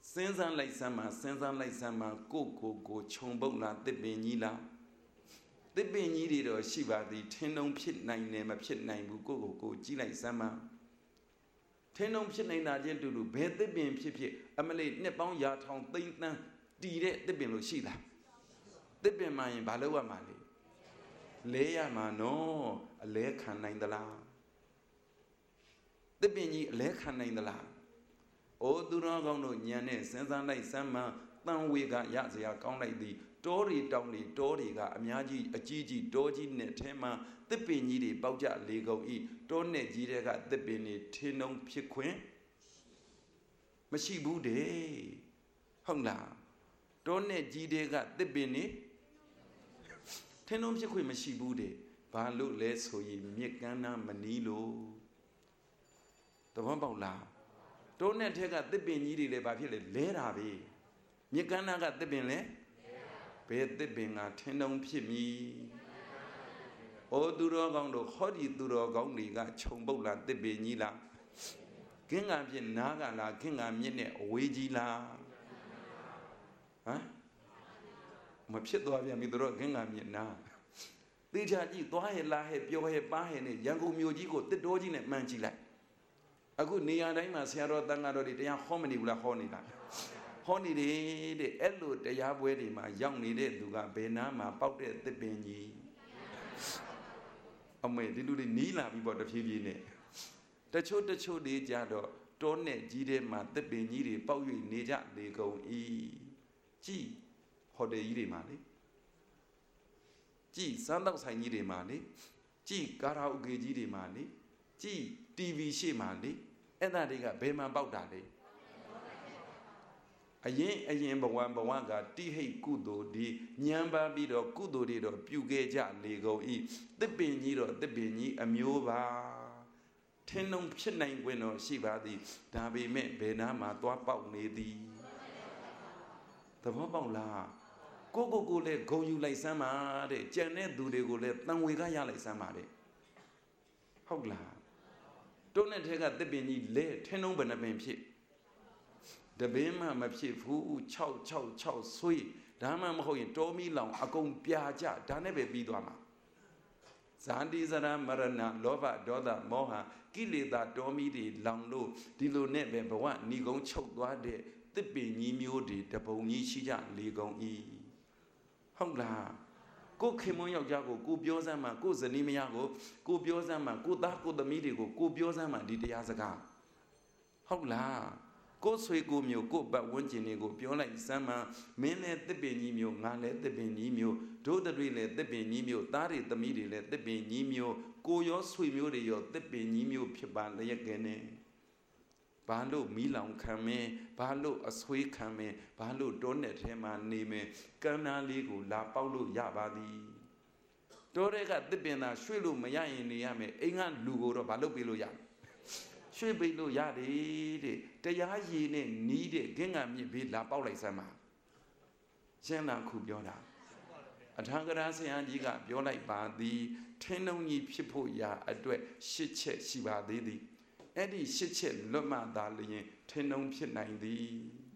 စဉ်းစားလိုက်စမ်းမှာစဉ်းစားလိုက်စမ်းမှာကိုကိုကိုခြုံပုတ်လားတစ်ပင်ကြီးလားတစ်ပင်ကြီးတွေတော့ရှိပါသည်ထင်းလုံးဖြစ်နိုင်တယ်မဖြစ်နိုင်ဘူးကိုကိုကိုကြည့်လိုက်စမ်းမှာထင်းလုံးဖြစ်နိုင်တာချင်းတူတူဘယ်တစ်ပင်ဖြစ်ဖြစ်အမလေးနှစ်ပေါင်းရာထောင်သိန်းသန်းတည်တဲ့တစ်ပင်လို့ရှိလားတစ်ပင်မှရင်ဘာလို့ရမှာလဲလဲရမှာနော်အလဲခံနိုင်သလားတစ်ပင်ကြီးအလဲခံနိုင်သလားအိုးသူတော်ကောင်းတို့ညံနဲ့စဉ်းစားလိုက်စမ်းမှတန်ဝေကရစရာကောင်းလိုက်သည်တောတွေတောင်တွေတောတွေကအများကြီးအကြီးကြီးတောကြီးနဲ့ထဲမှာတစ်ပင်ကြီးတွေပေါက်ကြလေကုန်ဤတောနဲ့ကြီးတဲ့ကတစ်ပင်တွေထင်းနှုံဖြစ်ခွင့်မရှိဘူးတဲ့ဟုတ်လားတောနဲ့ကြီးတဲ့ကတစ်ပင်တွေထင်းနှုံဖြစ်ခွင့်မရှိဘူးတဲ့ဘာလို့လဲဆိုရင်မြစ်ကမ်းနားမနီးလို့တဘောပေါက်လားတောနဲ့ထဲကတစ်ပင်ကြီးတွေလည်းဘာဖြစ်လဲလဲတာပဲမြစ်ကမ်းနားကတစ်ပင်လဲဘယ်တစ်ပင်ကထင်းနှုံဖြစ်မည်။အိုသူတော်ကောင်းတို့ဟောဒီသူတော်ကောင်းတွေကခြုံပုတ်လားတစ်ပင်ကြီးလား။ခင်းကဖြစ်နားကလားခင်းကမြင့်နဲ့အဝေးကြီးလား။ဟမ်မဖြစ်သွားပြန်ပြီသူတို့ခင်းကမြင့်နား။သေချာကြည့်သွားဟဲ့လားဟဲ့ပြောဟဲ့ပါဟဲ့နဲ့ရန်ကုန်မြို့ကြီးကိုတစ်တော်ကြီးနဲ့မှန်းကြည့်လိုက်။အခုနေရာတိုင်းမှာဆရာတော်တန်ဃာတော်တွေတရားဟောမနေဘူးလားဟောနေတာ။ဟောနေတယ်တဲ့အဲ့လိုတရားပွဲတွေမှာရောက်နေတဲ့သူကဘယ်နာမှာပေါက်တဲ့သစ်ပင်ကြီးအမေဒီလူတွေနီးလာပြီပေါ့တဖြည်းဖြည်းနဲ့တချို့တချို့တွေကြတော့တောနဲ့ကြီးတဲ့မှာသစ်ပင်ကြီးတွေပေါက်၍နေကြလေကုန်ဤကြည်ဟိုတယ်ကြီးတွေမှာလေကြည်စမ်းတော့ဆိုင်ကြီးတွေမှာလေကြည်ကာရာအိုကေကြီးတွေမှာလေကြည် တီဗီ ရှေ့မှာလေအဲ့ဒါတွေကဘယ်မှာပေါက်တာလဲအရင်အရင်ဘဝဘဝကတိဟိတ်ကုသိုလ်ဒီညံပါပြီးတော့ကုသိုလ်တွေတော့ပြုခဲ့ကြလေကုန်ဤတစ်ပင်ကြီးတော့တစ်ပင်ကြီးအမျိုးပါထင်းလုံးဖြစ်နိုင်ခွင့်တော့ရှိပါသည်ဒါပေမဲ့ဘယ်နာမှာသွားပေါက်နေသည်သဘောပေါက်လားကိုကိုကိုလည်းဂုံယူလိုက်စမ်းပါတဲ့ကြံတဲ့သူတွေကိုလည်းတန်ဝေကရလိုက်စမ်းပါတဲ့ဟုတ်လားတုံးတဲ့ထဲကတစ်ပင်ကြီးလဲထင်းလုံးဘယ်နှပင်ဖြစ်တပင်းမှမဖြစ်ဘူး၆၆၆ဆွေးဒါမှမဟုတ်ရင်တောမီလောင်အကုန်ပြာကြဒါနဲ့ပဲပြီးသွားမှာဇာတိဇရမရဏလောဘဒေါသမောဟကိလေသာတောမီတွေလောင်လို့ဒီလိုနဲ့ပဲဘဝဏီကုံချုပ်သွားတဲ့တစ်ပင်ကြီးမျိုးတွေတပုံကြီးရှိကြလေကုန်ဤဟုတ်လားကိုခင်မွန်းယောက်ျားကိုကိုပြောစမ်းမှကိုဇနီးမယားကိုကိုပြောစမ်းမှကိုသားကိုသမီးတွေကိုကိုပြောစမ်းမှဒီတရားစကားဟုတ်လားကိုဆွေကိုမျိုးကိုပတ်ဝန်းကျင်တွေကိုပြောလိုက်စမ်းမှမင်းလည်းတစ်ပင်ကြီးမျိုးငါလည်းတစ်ပင်ကြီးမျိုးတို့တွေလည်းတစ်ပင်ကြီးမျိုးသားတွေသမီးတွေလည်းတစ်ပင်ကြီးမျိုးကိုရောဆွေမျိုးတွေရောတစ်ပင်ကြီးမျိုးဖြစ်ပါလျက်ကဲနဲ့ဘာလို့မီးလောင်ခံမင်းဘာလို့အဆွေးခံမင်းဘာလို့တောနဲ့ထဲမှာနေမင်းကမ်းနားလေးကိုလာပေါက်လို့ရပါသည်တောတွေကတစ်ပင်သာရွှေ့လို့မရရင်နေရမယ်အိမ်ကလူကိုတော့ဘာလို့ပေးလို့ရရွှေ့ပေးလို့ရတယ်တဲ့တရားရည်နဲ့နီးတဲ့ဂင်္ဂမြစ်ဘေးလာပေါက်လိုက်စမ်းပါရှင်းလားခုပြောတာအထာဂရဆရာကြီးကပြောလိုက်ပါသည်ထင်းလုံးကြီးဖြစ်ဖို့ရာအတွက်ရှစ်ချက်ရှိပါသေးသည်အဲ့ဒီရှစ်ချက်လွတ်မှသာလျင်ထင်းလုံးဖြစ်နိုင်သည်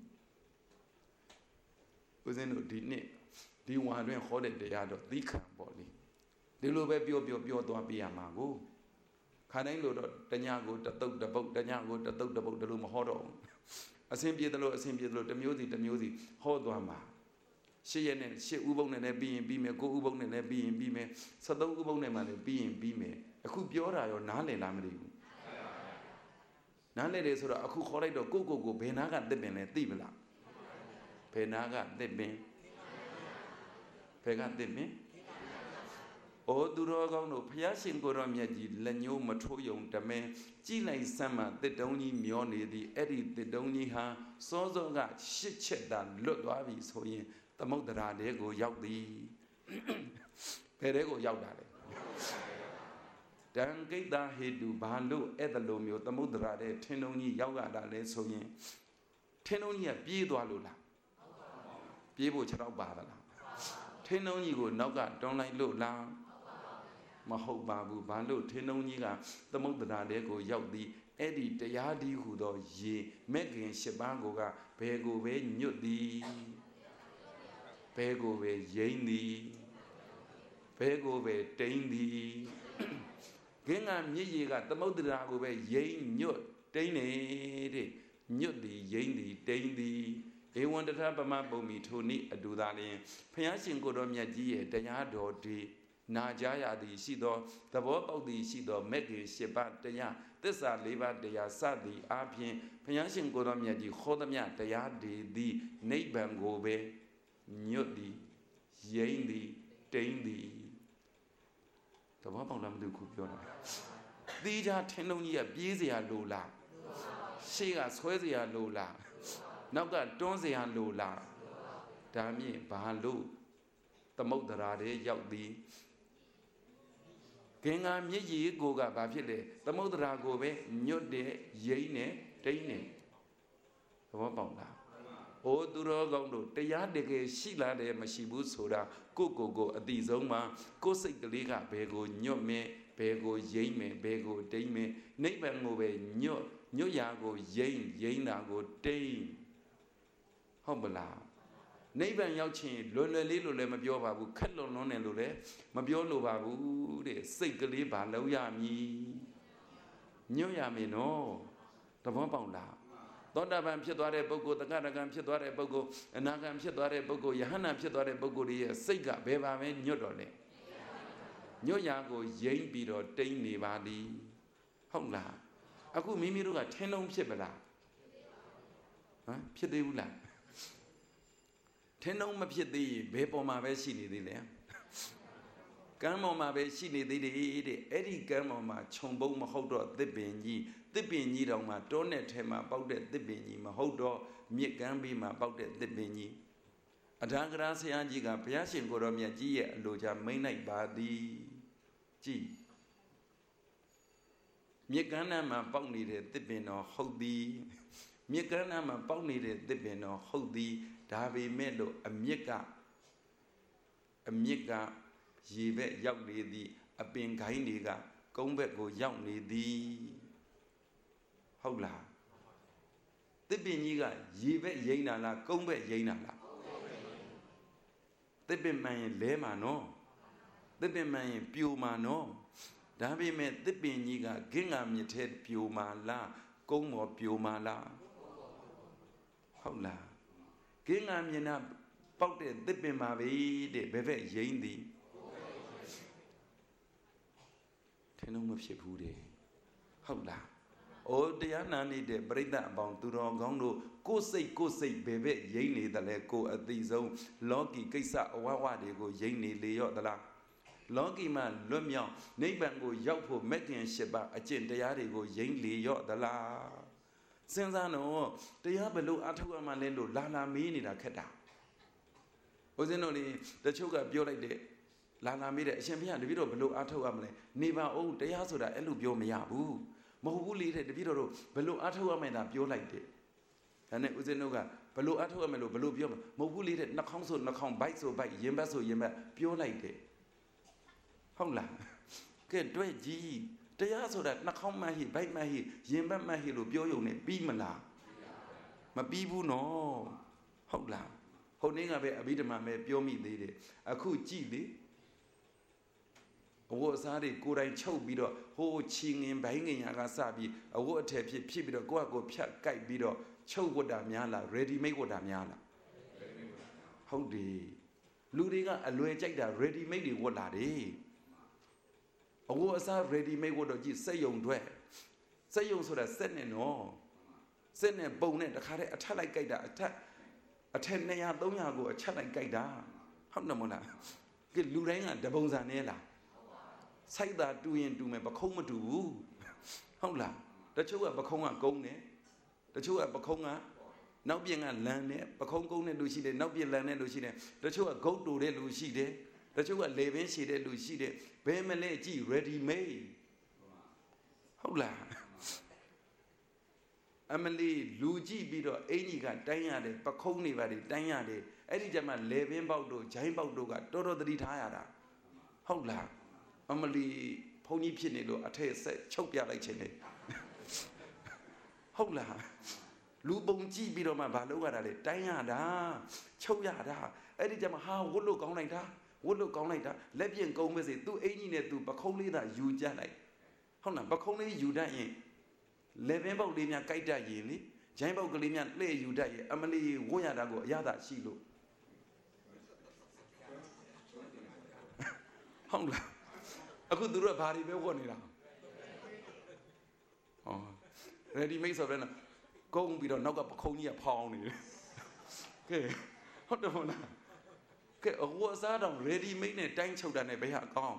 ဦးဇင်းတို့ဒီနေ့ဒီဝါတွင်ဟောတဲ့တရားတော့သီခံပေါ့လေဒီလိုပဲပြောပြောပြောသွားပြရမှာကိုခါတိုင်းလို့တော့တညကိုတတုတ်တပုတ်တညကိုတတုတ်တပုတ်တလို့မဟောတော့ဘူးအစဉ်ပြေတယ်လို့အစဉ်ပြေတယ်လို့တစ်မျိုးစီတစ်မျိုးစီဟောသွားမှာရှစ်ရက်နဲ့ရှစ်ဥပုံနဲ့လည်းပြီးရင်ပြီးမယ်ကိုဥပုံနဲ့လည်းပြီးရင်ပြီးမယ်ဆယ်သုံးဥပုံနဲ့မှလည်းပြီးရင်ပြီးမယ်အခုပြောတာရောနားလည်လားမသိဘူးနားလည်တယ်ဆိုတော့အခုခေါ်လိုက်တော့ကိုကိုကိုဘယ်နာကတစ်ပင်လဲသိမလားဘယ်နာကတစ်ပင်ဘယ်ကတစ်ပင်အိုသူတော်ကောင်းတို့ဘုရားရှင်ကိုရောမြတ်ကြီးလက်ညှိုးမထိုးယုံတမဲကြည်လိုက်စမ်းမှတစ်တုံးကြီးမျောနေသည်အဲ့ဒီတစ်တုံးကြီးဟာစောစောကရှစ်ချက်သာလွတ်သွားပြီဆိုရင်သမုဒ္ဒရာတဲကိုရောက်သည်ဘယ်တဲကိုရောက်တာလဲတံကိတ္တဟေတုဘာလို့အဲ့ဒါလိုမျိုးသမုဒ္ဒရာတဲထင်းတုံးကြီးရောက်ရတာလဲဆိုရင်ထင်းတုံးကြီးကပြေးသွားလို့လားပြေးဖို့ခြေတော့ပါသလားထင်းတုံးကြီးကိုနောက်ကတွန်းလိုက်လို့လားမဟုတ်ပါဘူးဘာလို့ထင်းတုံးကြီးကသမုဒ္ဒရာတဲကိုရောက်သည် Eddie Tayadi who though ye Megan Shabangoga Pego ve Nuti Pego ve Yandi Pego ve Taindi Genga Miga the Modrago ve Yain Nut Taine Nuti Yandi Taindi They wanted to have a map of me to need a do that in Piasin Godomia G, Tayado D. Najaya the Sido, the work of the Sido, Meggy, Shebat, Taya, this are Leva, they are Sadi, Apien, Piasin Godomia, the Hodamia, Tayadi, the Neighbor Gobe, Nuti, Yandi, Taindi. The work of them do Kupona. These are Tenonia, Bizia Lula, Shea Swazia Lula. Now got Donzia Lula, Dami, Bahalu, the Modarade, Yaudi. Kenga Miyi Goga Bafile, the Modaragobe, Nyode, Yene, Tane. Wabonda. O Duro Gondo, Tayadeke, Shila de Mashibu Soda, Coco go at the Zoma, Cosik the Liga, Bego, Nyome, Bego, Yame, Bego, Dame, Neighbor Move, Nyo, Nyoyago, Yane, Yanago, Dame. Hombala. Neighbor Yauchin, Lola Lilo Mabiobabu, Catalon and Lule, Mabiolo Babu, the Sikali Baloyami. Nyoyami no, the Wabonda. Don't have Piedore Bogo, the Ganagan Piedore Bogo, and Nagam Piedore Bogo, Yahana Piedore Bogo, Sega, Beva, and Nyodone. Nyoyago, Yang Bido, Dane Vadi. Honga. Aku Mimiruga, Tenom Shebela. Piedula. Tenom Piedi, Bepoma Vesini, the Gamma Vesini, the Eddie Gamma, Chombo Mahodo, the Benji, the Benji, Doma, Donet Hema, about the Benji, Mahodo, Migambi, about the Benji. Adangrasia Giga, Piasin Goromia Gia, Loja, Mainai Badi G. Migana, my bounty, the Beno, Hodi. Migana, my bounty, the Beno, Hodi. Davi Melo, a Mika, a Mika, Jive Yaudi, a Bengainiga, Gombeko Yauni di Hola. The Beniga, Jive Yanala, Gombe Yanala. The Beman Lema no. The Beman Puma no. Davi met the Beniga, Gingam Yeted Puma la, Gomo Puma la. Hola. King Amina bought the dipping Mavi, the Beve Yandi. Tenum of Shepude. Hola. Oh, the Anani, the Breda bound to Rongondo, go say, go say, Beve Yani, the Leco at the zone, Logi, Kisa, Wawa, they go Yani, Leo the La. Logi man, Lumia, Nabango, Yapo, Megan Sheba, a Gentayari go Yani, Leo the La. Since I know, they have a look at who am I lendo, Lana meaning a cata. Wasn't only the sugar like the Lana made a champion, the video below Ato Amle, Neva old, they also that Elubio Miabu. Mohuli the video below Ato Amena, Bio like it. And it was a noga, below Ato Amelo, below Bio, Mohuli that not council, not count bites or bite, Yembaso Yemba, Bio like it. Hola. Get to it, G. They also that Nakamahi, bite my he, Yemba Mahilo, Bioyone, Bimala. Mabibu no. Hola. Holding a bit of my Biomi lady. A cool chili. A was a good I chow bido, ho ching in banging Agasabi, a water pibido, guago, piak, guy bido, chow godamiala, ready make godamiala. Howdy. Ludiga, a lue jack that ready made it what are they? A was a ready made what you say young dwe. Say young so that send and all. Send a bone at the carrot, a child like that attack. A ten naya don't go, a child like that. How no more. Get Luranga, the bones are nella. Say that doing to me, Bacoma do. How la? The two are Bacoma go ne. The two are Bacoma. Now being a land, Bacon and Lucide, now be a land and Lucide. The two are go to the Lucide. The two are living, she did Lucide. Bemele G ready made. How la? Emily, Luigi Bido, Eniga, Diana, Baconi Valley, Diana, Eddie Jama, Levin Baudo, Jaim Baudoga, Dodo the Retire. How la? Emily Pony Pinelo, I tell you, choke ya like Chene. ဟုတ်လားလူပုံကြည့်ပြီးတော့မှဘာလုပ်ရတာလဲတိုင်းရတာချုပ်ရတာအဲ့ဒီကြမှာဟာဝတ်လို့ကောင်းလိုက်တာဝတ်လို့ကောင်းလိုက်တာလက်ပြင်ကုန်းမစေသူ့အင်ကြီးနဲ့သူပခုံးလေးသာယူကြလိုက်ဟုတ်လားပခုံးလေးယူတတ်ရင်လေပင်ပေါက်လေးများကြိုက်တတ်ရင်လေဂျိုင်းပေါက်ကလေးများလှည့်ယူတတ်ရင်အမလီဝတ်ရတာကိုအရသာရှိလို့ဟုတ်လားအခုသူတို့ကဘာတွေပဲဝတ်နေတာဟော ready made ဆိုတော့ကုန်းပြီးတော့နောက်ကပခုံးကြီးကဖောင်းနေတယ်ကဲဟုတ်တယ်မဟုတ်လားကဲအဝတ်စားတော့ ready made နဲ့တိုင်းချုပ်တာနဲ့ဘယ်ဟာကောင်း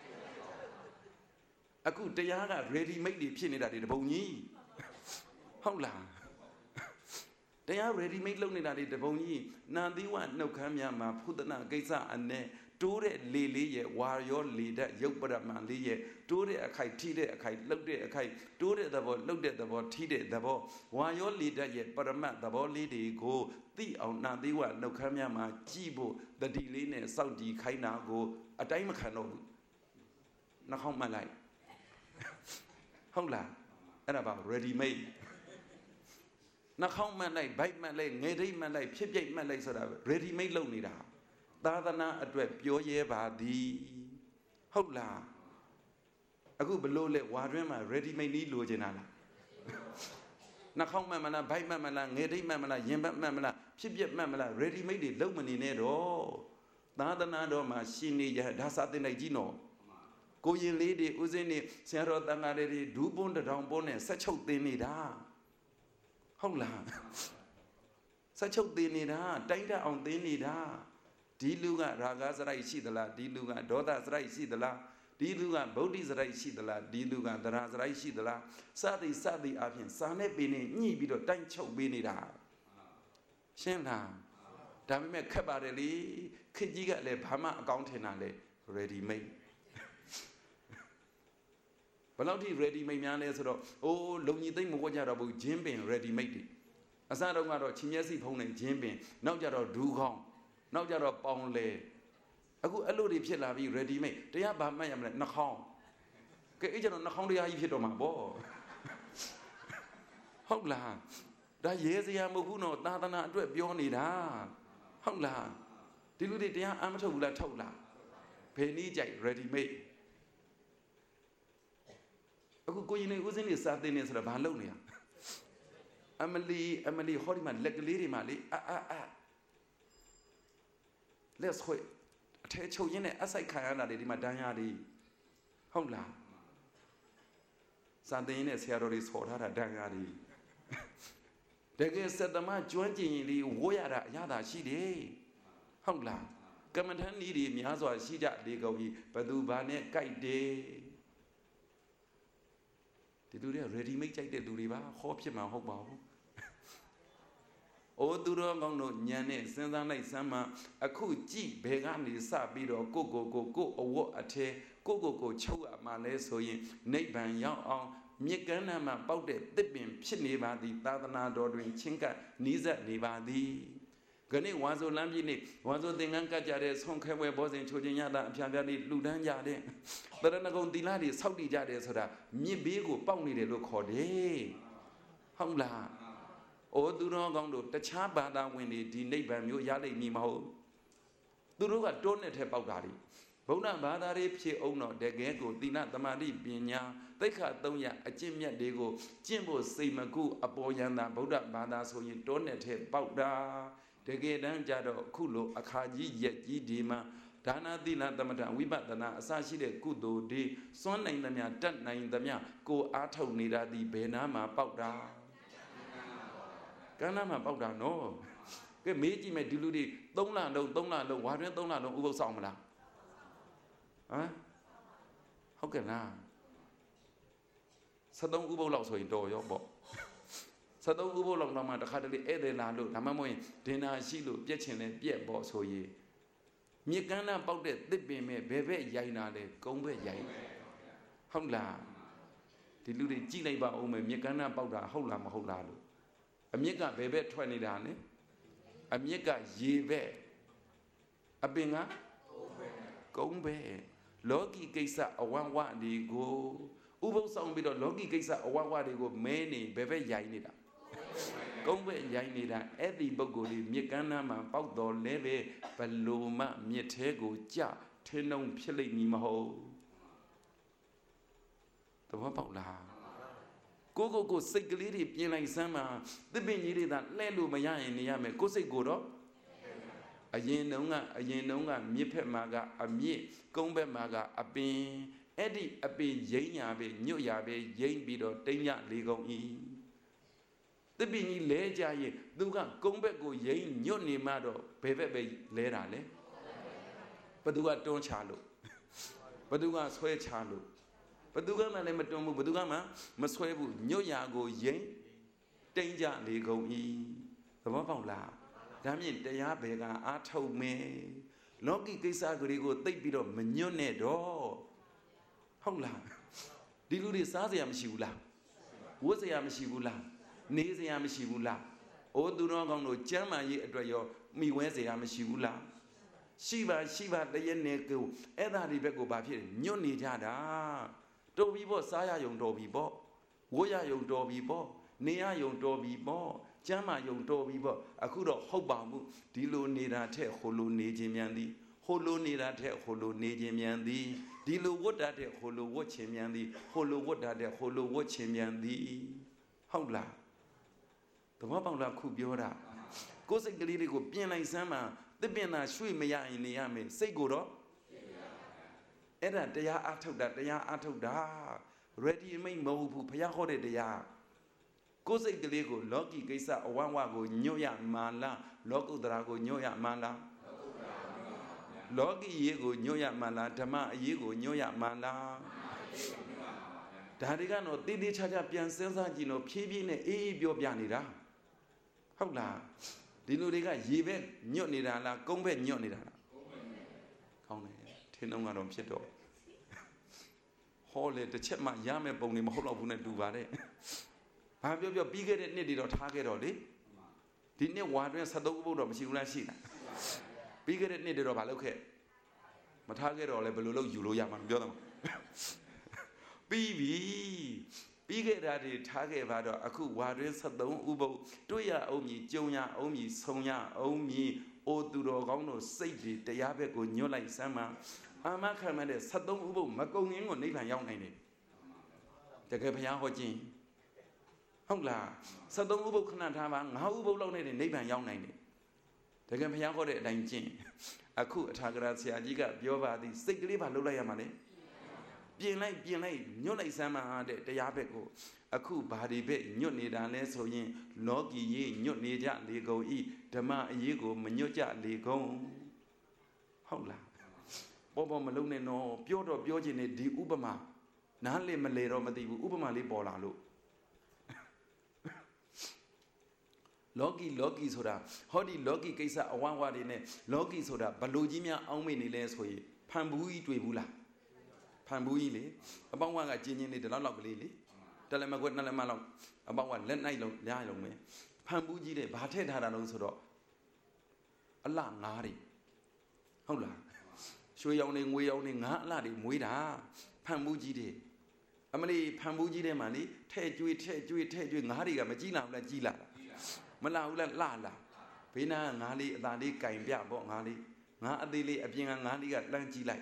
အခုတရားက ready made တွေဖြစ်နေတာဒီတပုံကြီးဟုတ်လားတရား ready made လုပ်နေတာဒီတပုံကြီးနန္တိဝနှုတ်ခမ်းများမှာဖုဒနာကိစ္စအနဲ့တိုးတဲ့လေလေးရဲ့ဝါရောလေတဲ့ရုပ်ပရမန်လေးရဲ့တိုးတဲ့အခိုက်ထိတဲ့အခိုက်လှုပ်တဲ့အခိုက်တိုးတဲ့သဘောလှုပ်တဲ့သဘောထိတဲ့သဘောဝါရောလေတဲ့ရဲ့ပရမတ်သဘောလေးတွေကိုသိအောင်နာသေးဝနှုတ်ခမ်းများမှာကြည့်ဖို့တတိလေးနဲ့စောင့်ကြည့်ခိုင်းတာကိုအတိုင်းမခံတော့ဘူးနှာခေါင်းမှတ်လိုက်ဟုတ်လားအဲ့ဒါပါ ready made နှာခေါင်းမှတ်လိုက်ဗိုက်မှတ်လိုက်ငယ်ဒိတ်မှတ်လိုက်ဖြစ်ပြိတ်မှတ်လိုက်ဆိုတာ ready made လုပ်နေတာသာသနာအတွက်ပြောရဲပါသည်ဟုတ်လားအခုဘလို့လဲဝါတွင်းမှာ ready made နီးလိုချင်တာလားနှာခေါင်းမှတ်မလားဗိုက်မှတ်မလားငယ်ဒိတ်မှတ်မလားရင်ဘတ်မှတ်မလားဖြစ်ပြမှတ်မလား ready made တွေလုံးမနေနဲ့တော့သာသနာတော်မှာရှင်နေရဒါစာသင်လိုက်ကြည့်နော်ကိုရင်လေးတွေဦးစင်းနေဆရာတော်တန်ဃာတွေဒူးပွန်းတထောင်ပွန်းနဲ့ဆက်ချုပ်သင်နေတာဟုတ်လားဆက်ချုပ်သင်နေတာတိုင်းတအောင်သင်နေတာဒီလူကရာဂစရိုက်ရှိသလားဒီလူကဒေါသစရိုက်ရှိသလားဒီလူကဗုဒ္ဓစရိုက်ရှိသလားဒီလူကသရစရိုက်ရှိသလားစသည်စသည်အပြင်စာနဲ့ပင်နဲ့ညှိပြီးတော့တိုင်းချုပ်ပေးနေတာရှင်းလားဒါပေမဲ့ခက်ပါတယ်လေခက်ကြီးကလည်းဘာမှအကောင်းထင်တာလေ ready made ဘယ်လောက်ထိ ready made များလဲဆိုတော့အိုးလုံကြီးသိမ့်မဝတ်ကြတော့ဘူးဂျင်းပင် ready made တွေအစတုန်းကတော့ချင်းမျက်စိဖုံးနေဂျင်းပင်နောက်ကြတော့ဒူးခေါင်းနောက်ကြတော့ပေါင်လေအခုအဲ့လိုတွေဖြစ်လာပြီး ready made တရားဘာမှတ်ရမလဲနှာခေါင်းကဲအဲ့ကျတော့နှာခေါင်းတရားကြီးဖြစ်တော့မှာပေါ့ဟုတ်လားဒါရဲစရာမဟုတ်ဘူးနော်သာသနာအတွက်ပြောနေတာဟုတ်လားဒီလူတွေတရားအမထုတ်ဘူးလားထုတ်လားဘယ်နည်းကြိုက် ready made အခုကိုရင်နေဦးစင်းနေစာသင်နေဆိုတော့ဘာလုပ်နေရအမလီအမလီဟောဒီမှာလက်ကလေးတွေမှာလေအာအာအာလက်ဆွဲအထဲချုပ်ရင်းနဲ့အဆိုင်ခံရတာတွေဒီမှာဒဏ်ရာတွေဟုတ်လားစာသင်ရင်းနဲ့ဆရာတော်တွေဆော်ထားတာဒဏ်ရာတွေတကယ်စက်သမားကျွမ်းကျင်ရင်လေဝိုးရတာအရသာရှိတယ်ဟုတ်လားကမ္မထန်ဤတွေများစွာရှိကြလေကုန်ကြီးဘသူဘာနဲ့ကြိုက်တယ်ဒီလူတွေက ready made ကြိုက်တဲ့လူတွေပါဟောဖြစ်မှာဟုတ်ပါဘူးအိုးသူတော်ကောင်းတို့ညံနဲ့စဉ်းစားလိုက်စမ်းမှအခုကြည့်ဘယ်ကနေစပြီးတော့ကိုကိုကိုကိုအဝတ်အထဲကိုကိုကိုချုပ်ရမှာလဲဆိုရင်နိဗ္ဗာန်ရောက်အောင်မြစ်ကမ်းနားမှာပေါက်တဲ့သစ်ပင်ဖြစ်နေပါသည်သာသနာတော်တွင်ချင်းကပ်နီးစပ်နေပါသည်ခဏဝါဆိုလမ်းပြည့်နေဝါဆိုသင်္ကန်းကတ်ကြတဲ့ဆုံးခဲဝဲဘောဇင်ချိုချင်းရတာအဖျားဖျားလေးလှူဒန်းကြတဲ့တရဏဂုံသီလတွေစောက်တည်ကြတယ်ဆိုတာမြစ်ဘေးကိုပေါက်နေတယ်လို့ခေါ်တယ်ဟုတ်လားအိုးသူတော်ကောင်းတို့တခြားဘာသာဝင်တွေဒီနိဗ္ဗာန်မျိုးရလိမ့်မည်မဟုတ်သူတို့ကတိုးနဲ့ထဲပေါက်တာတွေဗုဒ္ဓဘာသာတွေဖြစ်အောင်တော့တကယ်ကိုသီလသမာဓိပညာသိက္ခာသုံးရအကျင့်မြတ်တွေကိုကျင့်ဖို့စိတ်မကူအပေါ်ယံတာဗုဒ္ဓဘာသာဆိုရင်တိုးနဲ့ထဲပေါက်တာတကယ်တမ်းကြတော့အခုလိုအခါကြီးရက်ကြီးဒီမှာဒါနသီလသမထဝိပဿနာအစရှိတဲ့ကုသိုလ်တွေစွန့်နိုင်သမျှတတ်နိုင်သမျှကိုအားထုတ်နေတာဒီဘယ်နာမှာပေါက်တာကမ်းနားမှာပေါက်တာနော်ကဲမေးကြည့်မယ်ဒီလူတွေသုံးလလုံးသုံးလလုံးဝါတွင်းသုံးလလုံးဥပုသ်ဆောင်မလားဟမ်ဟုတ်ကဲ့လားစသုံးဥပုသ်လောက်ဆိုရင်တော်ရောပေါ့စသုံးဥပုသ်လောက်တော့မှတခါတလေဧည့်သည်လာလို့ဒါမှမဟုတ်ရင်ဒင်နာရှိလို့ပြက်ချင်လဲပြက်ပေါ့ဆိုရင်မြစ်ကမ်းနားပေါက်တဲ့သစ်ပင်မဲ့ဘယ်ဘက်ရိုင်တာလဲကုန်းဘက်ရိုင်ဟုတ်လားဒီလူတွေကြည့်လိုက်ပါဦးမယ်မြစ်ကမ်းနားပေါက်တာဟုတ်လားမဟုတ်လားလို့အမြစ်ကဘယ်ဘက်ထွက်နေတာလဲအမြစ်ကရေဘက်အပင်ကကုန်းဘက်လောကီကိစ္စအဝမ်းဝဒီကိုဥပုသ်ဆောင်ပြီးတော့လောကီကိစ္စအဝဝတွေကိုမဲနေဘယ်ဘက်ရိုင်းနေတာကုန်းဘက်ရိုင်းနေတာအဲ့ဒီပုဂ္ဂိုလ်လေးမြစ်ကမ်းနားမှာပေါက်တော်လဲပဲဘလို့မှမြစ်ထဲကိုကြထင်းနှုံဖြစ်လိမ့်မည်မဟုတ်သဘောပေါက်လားကိုကိုကိုစိတ်ကလေးတွေပြင်လိုက်စမ်းမှာသစ်ပင်ကြီးတွေသာလှဲ့လို့မရရင်နေရမယ်ကိုစိတ်ကိုတော့အရင်တုန်းကအရင်တုန်းကမြစ်ဖက်မှာကအမြစ်ကုန်းဘက်မှာကအပင်အဲ့ဒီအပင်ရိမ့်ညာပဲညွတ်ရပဲရိမ့်ပြီးတော့တိမ်ညလေးကုန်ဤသစ်ပင်ကြီးလဲကြရင်သူကကုန်းဘက်ကိုရိမ့်ညွတ်နေမှတော့ဘယ်ဘက်ပဲလဲတာလဲဘသူကတွန်းချလို့ဘသူကဆွဲချလို့ဘသူကမှလည်းမတွန်းဘူးဘသူကမှမဆွဲဘူးညွတ်ရာကိုရိမ့်တိမ်ကြလေးကုန်ဤသဘောပေါက်လားဒါမြင့်တရားဘယ်ကအားထုတ်မယ်လောကီကိစ္စကလေးကိုသိပ်ပြီးတော့မညွတ်နဲ့တော့ဟုတ်လားဒီလူတွေစားစရာမရှိဘူးလားဝတ်စရာမရှိဘူးလားနေစရာမရှိဘူးလားအိုးသူတော်ကောင်းတို့ကျမ်းမာရေးအတွက်ရောမိဝဲစရာမရှိဘူးလားရှိပါရှိပါတရက်နဲ့ကိုအဲ့ဒါဒီဘက်ကိုဘာဖြစ်ညွတ်နေကြတာတော်ပြီပေါ့စားရယုံတော်ပြီပေါ့ဝတ်ရယုံတော်ပြီပေါ့နေရယုံတော်ပြီပေါ့ကျမ်းမာယုံတော်ပြီပေါ့အခုတော့ဟုတ်ပါဘူးဒီလိုနေတာထက်ဟိုလိုနေခြင်းမြန်သည်ဟိုလိုနေတာထက်ဟိုလိုနေခြင်းမြန်သည်ဒီလိုဝတ်တာတဲ့ဟိုလိုဝတ်ခြင်းမြန်သည်ဟိုလိုဝတ်တာတဲ့ဟိုလိုဝတ်ခြင်းမြန်သည်ဟုတ်လားသဘောပေါက်လားခုပြောတာကိုယ်စိတ်ကလေးတွေကိုပြင်လိုက်စမ်းမှာသစ်ပင်သာရွှေ့မရရင်နေရမယ်စိတ်ကိုတော့အဲ့ဒါတရားအထုတ်တာတရားအထုတ်တာ ready made မဟုတ်ဘူးဘုရားဟောတဲ့တရားကိုယ်စိတ်ကလေးကိုလောကီကိစ္စအဝဝကိုညွတ်ရမှာလားလောကုတ္တရာကိုညွတ်ရမှာလားလောကီရေးကိုညွတ်ရမှာလားဓမ္မအရေးကိုညွတ်ရမှာလားဒါတွေကတော့တည်တည်ချာချာပြန်စဉ်းစားကြည့်လို့ဖြည်းဖြည်းနဲ့အေးအေးပြောပြနေတာဟုတ်လားဒီလူတွေကရေဘက်ညွတ်နေတာလားကုန်းဘက်ညွတ်နေတာလားကောင်းတယ်ထင်းတော့ကတော့ဖြစ်တော့ဟောလေတစ်ချက်မှရမယ်ပုံနေမဟုတ်တော့ဘူးနဲ့တူပါတယ်ဘာပြောပြောပြီးခဲ့တဲ့နှစ်တွေတော့ထားခဲ့တော့လေဒီနှစ်ဝါတွင်ဆက်သုံးဥပုဒ်တော့မရှိဘူးလားရှိလားပြီးခဲ့တဲ့နှစ်တွေတော့ဘာလုပ်ခဲ့မထားခဲ့တော့လဲဘယ်လိုလုပ်ယူလို့ရမှာပြောတော့ပြီးပြီပြီးခဲ့တာတွေထားခဲ့ပါတော့အခုဝါတွင်ဆက်သုံးဥပုဒ်တွေ့ရအောင်မြည်ကြုံရအောင်မြည်ဆုံရအောင်မြည်အိုသူတော်ကောင်းတို့စိတ်တွေတရားဘက်ကိုညွတ်လိုက်စမ်းမှာအာမခံမဲ့တဲ့ဆက်သုံးဥပုဒ်မကုံငင်းကိုနိဗ္ဗာန်ရောက်နိုင်တယ်တကယ်ဘုရားဟောခြင်းဟုတ်လားဆက်သုံးဥပုဒ်ခဏထားပါငါးဥပုဒ်လောက်နဲ့နိဗ္ဗာန်ရောက်နိုင်တယ်တကယ်ဘုရားဟောတဲ့အတိုင်းကျင့်အခုအထာဂရဆရာကြီးကပြောပါသည်စိတ်ကလေးပါလှုပ်လိုက်ရမှာလေပြင်လိုက်ပြင်လိုက်ညွတ်လိုက်စမ်းပါတဲ့တရားဘက်ကိုအခုဘာဒီဘက်ညွတ်နေတာလဲဆိုရင်လောကီရေးညွတ်နေကြလေကုန်ဤဓမ္မအရေးကိုမညွတ်ကြလေကုန်ဟုတ်လားပေါ်ပေါ်မလုံးနဲ့တော့ပြောတော့ပြောခြင်းနဲ့ဒီဥပမာနားလေမလေတော့မသိဘူးဥပမာလေးပေါ်လာလို့လောကီလောကီဆိုတာဟောဒီလောကီကိစ္စအဝဝတွေနဲ့လောကီဆိုတာဘလို့ကြီးများအောင်းမေနေလဲဆိုရင်ဖန်ဘူးကြီးတွေ့ဘူးလားဖန်ဘူးကြီးလေအပေါင်းဝကကျင်းချင်းလေးဒီလောက်လောက်ကလေးလေတလည်းမကွက်နှစ်လည်းမလောက်အပေါင်းဝလက်နိုင်လုံးရရုံပဲဖန်ဘူးကြီးတဲ့ဘာထည့်ထားတာလို့ဆိုတော့အလှငါးတွေဟုတ်လားရွှေရောင်တွေငွေရောင်တွေငါးအလှတွေမွေးတာဖန်ဘူးကြီးတွေအမလီဖန်ဘူးကြီးထဲမှာလေထဲ့ကျွေးထဲ့ကျွေးထဲ့ကျွေးငါးတွေကမကြီးလာဘူးလားကြီးလာလားမလာဘူးလားလှလာဘေးနားငါးလေးအသာလေးကင်ပြပေါ့ငါးလေးငါးအသေးလေးအပြင်ကငါးလေးကလှမ်းကြည့်လိုက်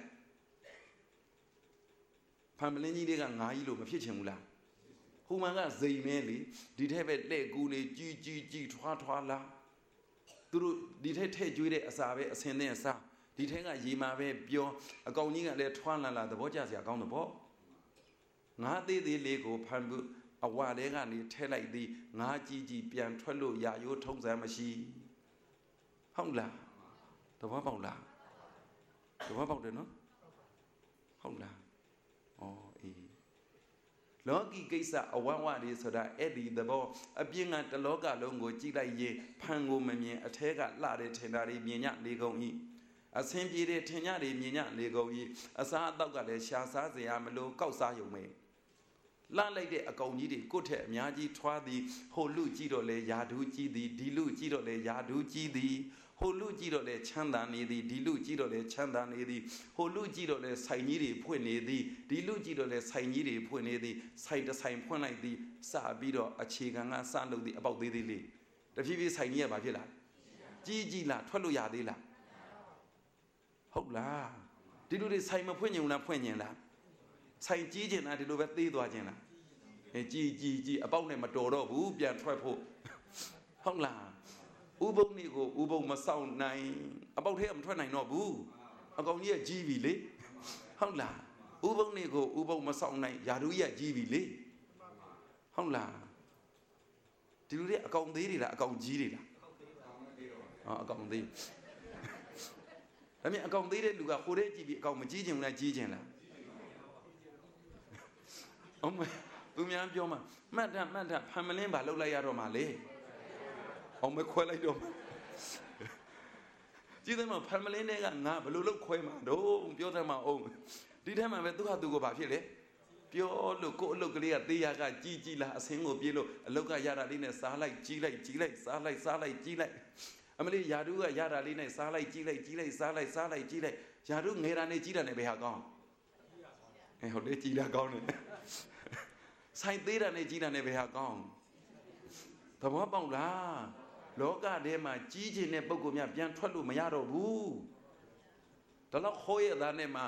ဖန်ပလင်းကြီးတွေကငါးကြီးလို့မဖြစ်ချင်ဘူးလားဟိုမှာကဇိမ်မဲလေဒီထက်ပဲလက်ကူးလေးကြီးကြီးကြီးထွားထွားလာသူတို့ဒီထက်ထဲ့ကျွေးတဲ့အစာပဲအစင်တဲ့အစာဒီထက်ကရေမာပဲပြောအကောင်ကြီးကလည်းထွားလာလာသဘောကျစရာကောင်းတယ်ပေါ့ငါးသေးသေးလေးကိုဖန်ဘူးအဝတဲကနေထဲလိုက်သည်ငါးကြီးကြီးပြန်ထွက်လို့ရာရိုးထုံးစမ်းမရှိဟုတ်လားသဘောပေါက်လားသဘောပေါက်တယ်နော်ဟုတ်လားဩအေးလောကီကိစ္စအဝဝတွေဆိုတာအဲ့ဒီသဘောအပြင်းကတလောကလုံးကိုကြည့်လိုက်ရင်ဖန်ကိုမမြင်အထဲကလှတဲ့ထင်တာတွေမြင်ညလေကုန်ဤအဆင်ပြေတဲ့ထင်ညတွေမြင်ညလေကုန်ဤအစားအသောက်ကလည်းရှာစားစရာမလိုကောက်စားရုံပဲလှလိုက်တဲ့အကောင်ကြီးတွေကိုယ့်ထက်အများကြီးထွားသည်ဟိုလူကြည့်တော့လေယာဒူးကြီးသည်ဒီလူကြည့်တော့လေယာဒူးကြီးသည်ဟဟိုလူကြည့်တော့လေချမ်းသာနေသည်ဒီလူကြည့်တော့လေချမ်းသာနေသည်ဟိုလူကြည့်တော့လေဆိုင်ကြီးတွေဖွင့်နေသည်ဒီလူကြည့်တော့လေဆိုင်ကြီးတွေဖွင့်နေသည်ဆိုင်တစ်ဆိုင်ဖွင့်လိုက်သည်စပြီးတော့အခြေခံကစလုပ်သည်အပေါက်သေးသေးလေးတဖြည်းဖြည်းဆိုင်ကြီးကဘာဖြစ်လာကြီးကြီးလားထွက်လို့ရသေးလားဟုတ်လားဒီလူတွေဆိုင်မဖွင့်ညင်လားဖွင့်ညင်လားဆိုင်ကြီးကျင်လားဒီလိုပဲသေးသွားခြင်းလားအဲကြီးကြီးကြီးအပေါက်နဲ့မတော်တော့ဘူးပြန်ထွက်ဖို့ဟုတ်လားဥပုံနေကိုဥပုံမဆောင်နိုင်အပေါက်ထဲကမထွက်နိုင်တော့ဘူးအကောင်ကြီးကကြီးပြီလေဟုတ်လားဥပုံနေကိုဥပုံမဆောင်နိုင်ယာတို့ကြီးကကြီးပြီလေဟုတ်လားဒီလူတွေအကောင်သေးတွေလားအကောင်ကြီးတွေလားဟောအကောင်သေးဒါမြင်အကောင်သေးတဲ့လူကဟိုတဲ့ကြည့်ပြီးအကောင်မကြီးချင်ဘူးလားကြီးချင်လားအမေသူများပြောမှမှတ်တာမှတ်တာဖန်မလင်းပါလှုပ်လိုက်ရတော့မှလေအောင်မခွဲလိုက်တော့ကြည့်တယ်မဖန်မလင်းတဲ့ကငါဘယ်လိုလုပ်ခွဲမှာတော့ပြောတယ်မအောင်ဒီထဲမှာပဲသူဟာသူကိုဘာဖြစ်လဲပြောလို့ကိုယ်အလုပ်ကလေးကသေးရကကြီးကြီးလာအစင်းကိုပြေးလို့အလုပ်ကရတာလေးနဲ့စားလိုက်ကြီးလိုက်ကြီးလိုက်စားလိုက်စားလိုက်ကြီးလိုက်အမလေးယာတို့ကရတာလေးနဲ့စားလိုက်ကြီးလိုက်ကြီးလိုက်စားလိုက်စားလိုက်ကြီးလိုက်ယာတို့ငယ်တာနဲ့ကြီးတာနဲ့ဘယ်ဟာကောင်းအဲဟုတ်တယ်ကြီးတာကောင်းတယ်ဆိုင်သေးတာနဲ့ကြီးတာနဲ့ဘယ်ဟာကောင်းသဘောပေါက်လားလောကထဲမှာကြီးခြင်းတဲ့ပုံကများပြန်ထွက်လို့မရတော့ဘူးဒါတော့ခေါ်ရတာနဲ့မှ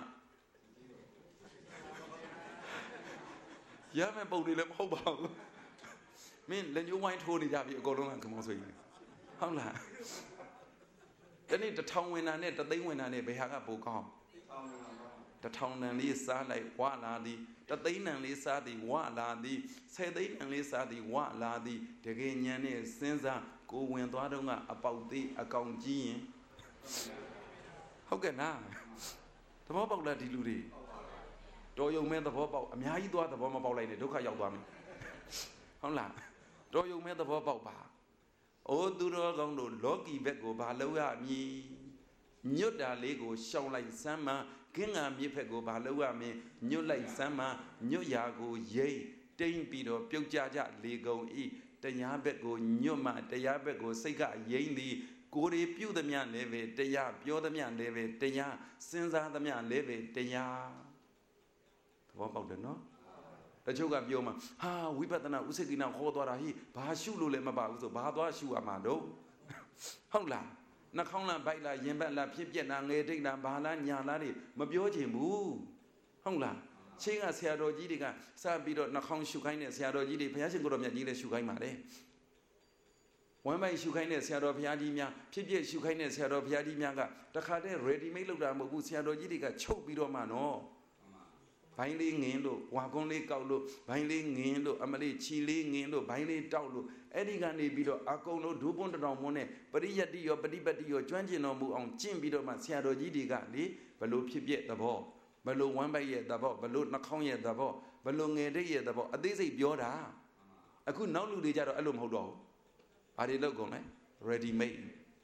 ရမယ်ပုံတွေလည်းမဟုတ်ပါဘူးမင်းလက်ညှိုးဝိုင်းထိုးနေကြပြီအကုန်လုံးကခမောဆိုရင်ဟုတ်လားဒီနေ့တထောင်ဝင်တာနဲ့တသိန်းဝင်တာနဲ့ဘယ်ဟာကပိုကောင်းတထောင်တန်လေးစားလိုက်ဝါလာသည်တသိန်းတန်လေးစားသည်ဝါလာသည်ဆယ်သိန်းတန်လေးစားသည်ဝါလာသည်တကယ်ဉာဏ်နဲ့စဉ်းစားကိုဝင်သွားတော့ကအပေါက်သေးအကောင်ကြီးရင်ဟုတ်ကဲ့လားသဘောပေါက်လားဒီလူတွေတော်ယုံမဲ့သဘောပေါက်အများကြီးသွားသဘောမပေါက်လိုက်နဲ့ဒုက္ခရောက်သွားမယ်ဟုတ်လားတော်ယုံမဲ့သဘောပေါက်ပါအိုးသူတော်ကောင်းတို့လောကီဘက်ကိုဘာလုပ်ရမည်ညွတ်တာလေးကိုရှောင်လိုက်စမ်းမှကင်းငါမြစ်ဖက်ကိုဘာလုပ်ရမည်ညွတ်လိုက်စမ်းမှညွတ်ရာကိုရိတ်တိမ့်ပြီးတော့ပြုတ်ကြကြလေကုန်ဤတရားဘက်ကိုညွတ်မှတရားဘက်ကိုစိတ်ကရိမ့်သည်ကိုယ်တွေပြုသမျှလည်းပဲတရားပြောသမျှလည်းပဲတရားစဉ်းစားသမျှလည်းပဲတရားသဘောပေါက်တယ်နော်တချို့ကပြောမှာဟာဝိပဿနာဥစ္စေကိနာခေါ်သွားတာဟိဘာရှုလို့လည်းမပါဘူးဆိုဘာသွားရှုရမှာတော့ဟုတ်လားနှာခေါင်းလားဗိုက်လားရင်ဘက်လားဖြစ်ပြက်လားငယ်တိတ်လားဘာလားညာလားတွေမပြောချင်ဘူးဟုတ်လားချင်းကဆရာတော်ကြီးတွေကစပြီးတော့နှာခေါင်းရှုခိုင်းတဲ့ဆရာတော်ကြီးတွေဘုရားရှင်ကိုယ်တော်မြတ်ကြီးလည်းရှုခိုင်းပါတယ်ဝမ်းပိုက်ရှုခိုင်းတဲ့ဆရာတော်ဘုရားကြီးများဖြစ်ပြက်ရှုခိုင်းတဲ့ဆရာတော်ဘုရားကြီးများကတခါတည်း ready made လုပ်တာမဟုတ်ဘူးဆရာတော်ကြီးတွေကချုပ်ပြီးတော့မှနော်ဘိုင်းလေးငင်းလို့ဝါကုန်းလေးကောက်လို့ဘိုင်းလေးငင်းလို့အမလေးချီလေးငင်းလို့ဘိုင်းလေးတောက်လို့အဲ့ဒီကနေပြီးတော့အကုံလို့ဒူးပွန်းတောင်မွန်းနဲ့ပရိယတ္တိရောပฏิပတ်တိရောကျွမ်းကျင်တော်မူအောင်ကျင့်ပြီးတော့မှဆရာတော်ကြီးတွေကလေဘလို့ဖြစ်ပြသဘောဘလို့ဝမ်းပိုက်ရဲ့သဘောဘလို့နှာခေါင်းရဲ့သဘောဘလို့ငယ်တိတ်ရဲ့သဘောအသေးစိတ်ပြောတာအခုနောက်လူတွေကြတော့အဲ့လိုမဟုတ်တော့ဘူးဘာတွေလုပ်ကုန်လဲ ready made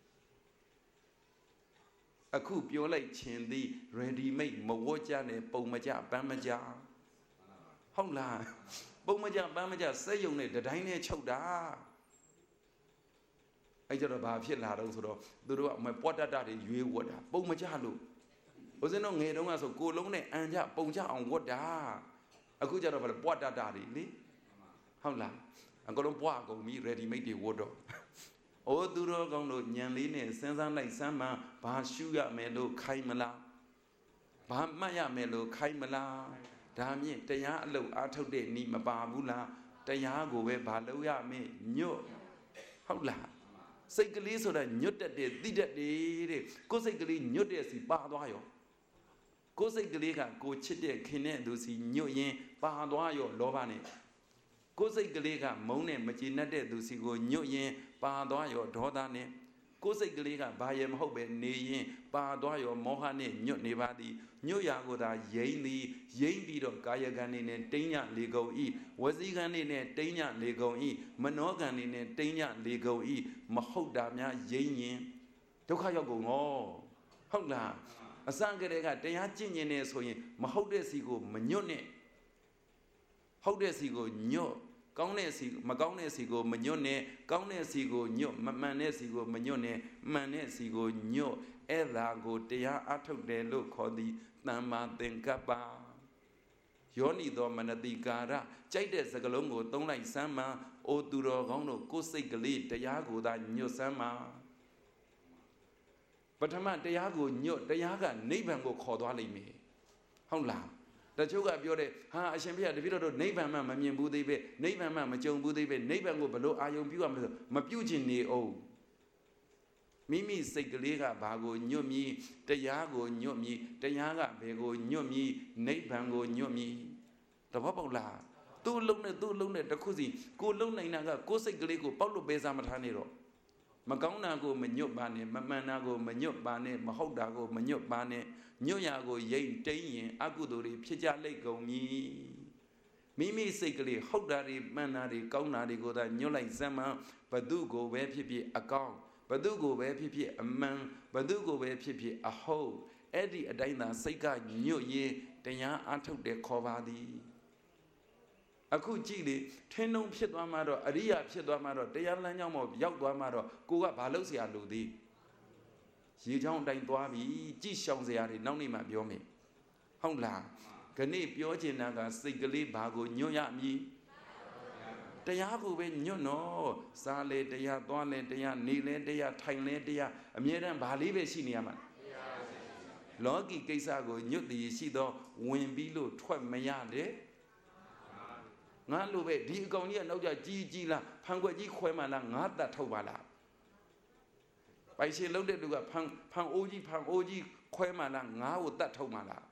အခုပြောလိုက်ခြင်းသည် ready made မဝတ်ကြနဲ့ပုံမကြပန်းမကြဟုတ်လားပုံမကြပန်းမကြစက်ယုံနဲ့တတိုင်းနဲ့ချုပ်တာအဲ့ကြတော့ဘာဖြစ်လာတော့ဆိုတော့သူတို့ကမပွတ်တတတွေရွေးဝတ်တာပုံမကြလို့ဦးဇင်းတို့ငယ်တုန်းကဆိုကိုလုံးနဲ့အန်ကြပုံကြအောင်ဝတ်တာအခုကြတော့ဘာလဲပွတ်တတတွေလေဟုတ်လားအကုန်လုံးပွားကုန်ပြီ ready made တွေဝတ်တော့အိုးသူတော်ကောင်းတို့ညံလေးနဲ့စဉ်းစားလိုက်စမ်းမှဘာရှုရမယ်လို့ခိုင်းမလားဘာမှတ်ရမယ်လို့ခိုင်းမလားဒါမြင့်တရားအလုပ်အားထုတ်တဲ့ဤမပါဘူးလားတရားကိုပဲဘာလုပ်ရမင်းညွတ်ဟုတ်လားစိတ်ကလေးဆိုတာညွတ်တတ်တယ်သိတတ်တယ်တဲ့ကိုယ်စိတ်ကလေးညွတ်တဲ့စီပါသွားရောကိုယ်စိတ်ကလေးကကိုချစ်တဲ့ခင်တဲ့သူစီညွတ်ရင်ပါသွားရောလောဘနဲ့ကိုယ်စိတ်ကလေးကမုန်းနဲ့မကျေနပ်တဲ့သူစီကိုညွတ်ရင်ပါသွားရောဒေါသနဲ့ကိုယ်စိတ်ကလေးကဘာရမဟုတ်ပဲနေရင်ပါသွားရောမောဟနဲ့ညွတ်နေပါသည်ညွတ်ရာကိုသာယိမ့်သည်ယိမ့်ပြီးတော့ကာယကံနေနဲ့တိမ့်ညလေကုန်ဤဝစီကံနေနဲ့တိမ့်ညလေကုန်ဤမနောကံနေနဲ့တိမ့်ညလေကုန်ဤမဟုတ်တာများယိမ့်ရင်ဒုက္ခရောက်ကုန်ရောဟုတ်လားအစကတည်းကတရားကျင့်ကျင်နေဆိုရင်မဟုတ်တဲ့စီကိုမညွတ်နဲ့ဟုတ်တဲ့စီကိုညွတ်ကောင်းတဲ့စီမကောင်းတဲ့စီကိုမညွတ်နဲ့ကောင်းတဲ့စီကိုညွတ်မမှန်တဲ့စီကိုမညွတ်နဲ့မှန်တဲ့စီကိုညွတ်အဲ့ဒါကိုတရားအထုတ်တယ်လို့ခေါ်သည်သမ္မာသင်္ကပ္ပယောနိသောမနတိကာရကြိုက်တဲ့စကလုံးကိုသုံးလိုက်စမ်းမှာအိုသူတော်ကောင်းတို့ကိုယ်စိတ်ကလေးတရားကိုသာညွတ်စမ်းမှာပထမတရားကိုညွတ်တရားကနိဗ္ဗာန်ကိုခေါ်သွားလိမ့်မယ်ဟုတ်လားတချို့ကပြောတယ်ဟာအရှင်ဘုရားတပည့်တော်တို့နိဗ္ဗာန်မှမမြင်ဘူးသေးပဲနိဗ္ဗာန်မှမကြုံဘူးသေးပဲနိဗ္ဗာန်ကိုဘလို့အာယုံပြုရမလဲမပြုချင်နေအောင်မိမိစိတ်ကလေးကဘာကိုညွတ်မြည်တရားကိုညွတ်မြည်တရားကဘယ်ကိုညွတ်မြည်နိဗ္ဗာန်ကိုညွတ်မြည်တဘောပေါက်လားသူ့လုံးနဲ့သူ့လုံးနဲ့တစ်ခုစီကိုလုံးနိုင်တာကကိုယ်စိတ်ကလေးကိုပေါက်လို့ပဲစားမထားနေတော့မကောင်းတာကိုမညွတ်ပါနဲ့မမှန်တာကိုမညွတ်ပါနဲ့မဟုတ်တာကိုမညွတ်ပါနဲ့ညွတ်ရာကိုရိတ်တိန်ရင်အကုသိုလ်တွေဖြစ်ကြလိမ့်ကုန်မည်မိမိစိတ်ကလေးဟုတ်တာတွေမှန်တာတွေကောင်းတာတွေကိုသာညွတ်လိုက်စမ်းမှဘသူကိုပဲဖြစ်ဖြစ်အကောင်းဘသူကိုပဲဖြစ်ဖြစ်အမှန်ဘသူကိုပဲဖြစ်ဖြစ်အဟုတ်အဲ့ဒီအတိုင်းသာစိတ်ကညွတ်ရင်တရားအထုတ်တယ်ခေါ်ပါသည်အခုကြည့်လေထင်းနှုံဖြစ်သွားမှတော့အရိယာဖြစ်သွားမှတော့တရားလမ်းကြောင်းပေါ်ရောက်သွားမှတော့ကိုကဘာလုပ်เสียလို့သည်ရေချောင်းအတိုင်းသွားပြီကြည်ရှောင်เสียတွေနောက်နေ့မှပြောမယ်ဟုတ်လားခဏပြောချင်တာကစိတ်ကလေးဘာကိုညွတ်ရမည်တရားကိုပဲညွတ်နော်စားလေတရားသွားလေတရားနေလေတရားထိုင်လေတရားအမြဲတမ်းဘာလေးပဲရှိနေရမှာလောကီကိစ္စကိုညွတ်တည်ရှိသောဝင်ပြီးလို့ထွက်မရတဲ့ငါလိုပဲဒီအကောင်ကြီးကနောက်ကြကြီးကြီးလားဖန်ခွက်ကြီးခွဲမှလားငါတတ်ထုတ်ပါလားပိုင်ရှင်လုံးတဲ့လူကဖန်ဖန်အိုးကြီးဖန်အိုးကြီးခွဲမှလားငါ့ကိုတတ်ထုတ်မှလား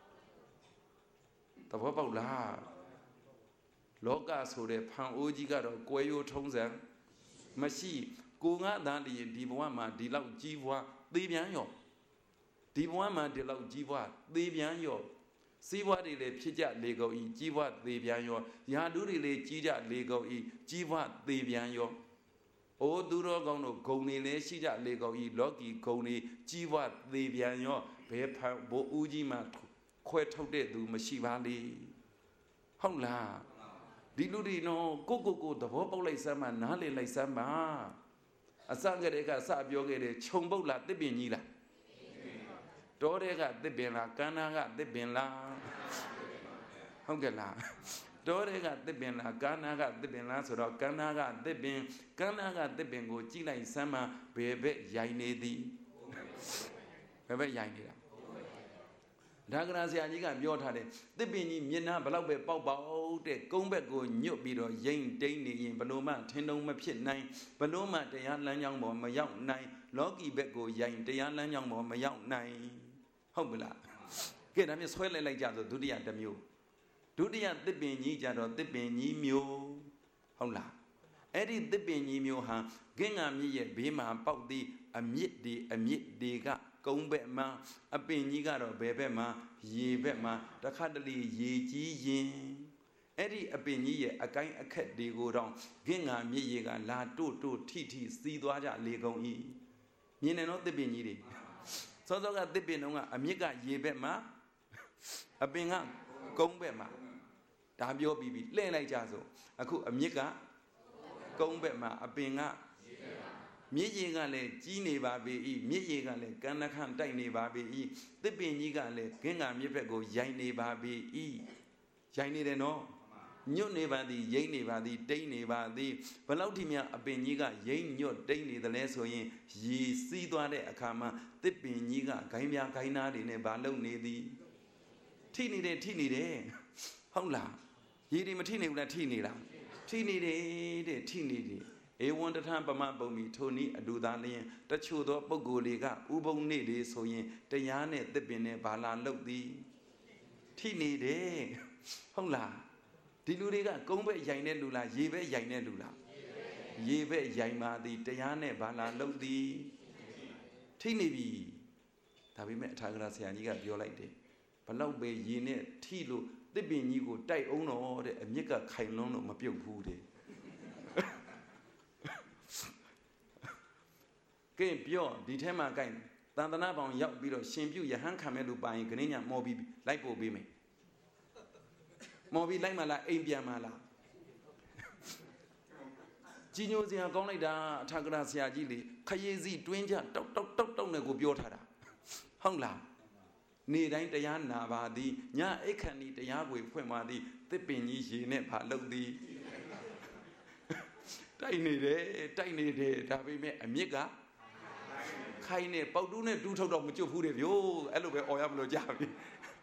သဘောပေါက်လားလောကဆိုတဲ့ဖန်အိုးကြီးကတော့ကွဲရိုးထုံးစံမရှိကိုငါသားတည်းဒီဘဝမှာဒီလောက်ကြီးပွားသေးပြန်ရောဒီဘဝမှာဒီလောက်ကြီးပွားသေးပြန်ရောစီးပွားတွေလည်းဖြစ်ကြလေကုန်ဤကြီးပွားသေးပြန်ရောယာတုတွေလည်းကြီးကြလေကုန်ဤကြီးပွားသေးပြန်ရောအိုသူတော်ကောင်းတို့ဂုံတွေလည်းရှိကြလေကုန်ဤလောကီဂုံတွေကြီးပွားသေးပြန်ရောဘယ်ဖန်ဘိုးဦးကြီးမှခွဲထုတ်တဲ့သူမရှိပါလေဟုတ်လားဒီလူတွေနော်ကိုကိုကိုသဘောပေါက်လိုက်စမ်းပါနားလည်လိုက်စမ်းပါအစကတည်းကစပြောခဲ့တယ်ခြုံပုတ်လားတစ်ပင်ကြီးလားတောတဲ့ကတစ်ပင်လားကန္နာကတစ်ပင်လားဟုတ်ကဲ့လားတောတဲ့ကတစ်ပင်လားကန္နာကတစ်ပင်လားဆိုတော့ကန္နာကတစ်ပင်ကန္နာကတစ်ပင်ကိုကြည့်လိုက်စမ်းပါဘယ်ဘက်ရိုင်နေသည်ဘယ်ဘက်ရိုင်နေတာဒါကရာဆရာကြီးကပြောထားတယ်တစ်ပင်ကြီးမျက်နှာဘလောက်ပဲပေါက်ပေါက်တဲ့ကုန်းဘက်ကိုညွတ်ပြီးတော့ရိမ့်တိန်နေရင်ဘလို့မှထင်းတုံးမဖြစ်နိုင်ဘလို့မှတရားလမ်းကြောင်းပေါ်မရောက်နိုင်လောကီဘက်ကိုရိုင်တရားလမ်းကြောင်းပေါ်မရောက်နိုင်ဟုတ်မလားကဲဒါမျိုးဆွဲလိုက်လိုက်ကြဆိုဒုတိယတစ်မျိုးဒုတိယတစ်ပင်ကြီးကြတော့တစ်ပင်ကြီးမျိုးဟုတ်လားအဲ့ဒီတစ်ပင်ကြီးမျိုးဟာကင်းငါမြစ်ရဲ့ဘေးမှာပေါက်သည့်အမြစ်ဒီအမြစ်တွေကကုန်းဘက်မှာအပင်ကြီးကတော့ဘယ်ဘက်မှာရေဘက်မှာတခါတလေရေကြီးရင်အဲ့ဒီအပင်ကြီးရဲ့အကိုင်းအခက်တွေကိုတော့ကင်းငါမြစ်ရေကလာတို့တို့ထိထိစီးသွားကြလေကုန်ဤမြင်နေတော့တစ်ပင်ကြီးတွေစောစောကတစ်ပင်တုံးကအမြစ်ကရေဘက်မှာအပင်ကကုန်းဘက်မှာဒါပြောပြီးပြီလှည့်လိုက်ကြဆိုအခုအမြစ်ကကုန်းဘက်မှာအပင်ကမြစ်ရေကလည်းကြီးနေပါပြီဤမြစ်ရေကလည်းကန္နခန့်တိုက်နေပါပြီဤတစ်ပင်ကြီးကလည်းဂင်းကမြစ်ဘက်ကိုရိုင်နေပါပြီဤရိုင်နေတယ်နော်ညွတ်နေပါသည်ရိမ့်နေပါသည်တိမ့်နေပါသည်ဘလောက်ထိများအပင်ကြီးကရိမ့်ညွတ်တိမ့်နေတယ်လဲဆိုရင်ရေစီးသွားတဲ့အခါမှာတစ်ပင်ကြီးကဂိုင်းပြားဂိုင်းနာတွေနဲ့ဘာလုပ်နေသည်ထိနေတယ်ထိနေတယ်ဟုတ်လားရေတွေမထိနေဘူးလားထိနေလားထိနေတယ်တဲ့ထိနေတယ်ဧဝံတထပမပုံမီထိုနည်းအတူသားလျင်တချို့သောပုဂ္ဂိုလ်တွေကဥပုံနေလေဆိုရင်တရားနဲ့တစ်ပင်နဲ့ဘာလာလုပ်သည်ထိနေတယ်ဟုတ်လားဒီလူတွေကကုန်းဘက်ရိုင်တဲ့လူလားရေဘက်ရိုင်တဲ့လူလားရေဘက်ရိုင်ပါသည်တရားနဲ့ဘာလာလုပ်သည်ထိနေပြီဒါပေမဲ့အထာဂရဆရာကြီးကပြောလိုက်တယ်ဘလောက်ပဲရေနဲ့ထိလို့တစ်ပင်ကြီးကိုတိုက်အောင်တော့တဲ့အမြစ်ကခိုင်လုံးတော့မပြုတ်ဘူးတဲ့ကဲပြောဒီထဲမှာကိုင်တန်တနာပေါင်ရောက်ပြီးတော့ရှင်ပြုယဟန်ခံမဲ့လူပါရင်ခင်းညာမော်ပြီးလိုက်ပို့ပေးမယ်မော်ပြီးလိုက်မှလားအိမ်ပြန်မှလားကြီးညိုစရာကောင်းလိုက်တာအထာဂရဆရာကြီးလေခရေစီတွင်းကြတောက်တောက်တောက်တောက်နဲ့ကိုပြောထားတာဟုတ်လားနေတိုင်းတရားနာပါသည်ညအိတ်ခဏီတရားကိုဖွင့်ပါသည်တစ်ပင်ကြီးရေနဲ့ဘာလုပ်သည်တိုက်နေတယ်တိုက်နေတယ်ဒါပေမဲ့အမြစ်ကခိုင်းနေပေါက်တူးနဲ့တူးထုတ်တော့မကျွတ်ဘူးတဲ့ဗျို့အဲ့လိုပဲអော်ရမလို့ကြားပြီ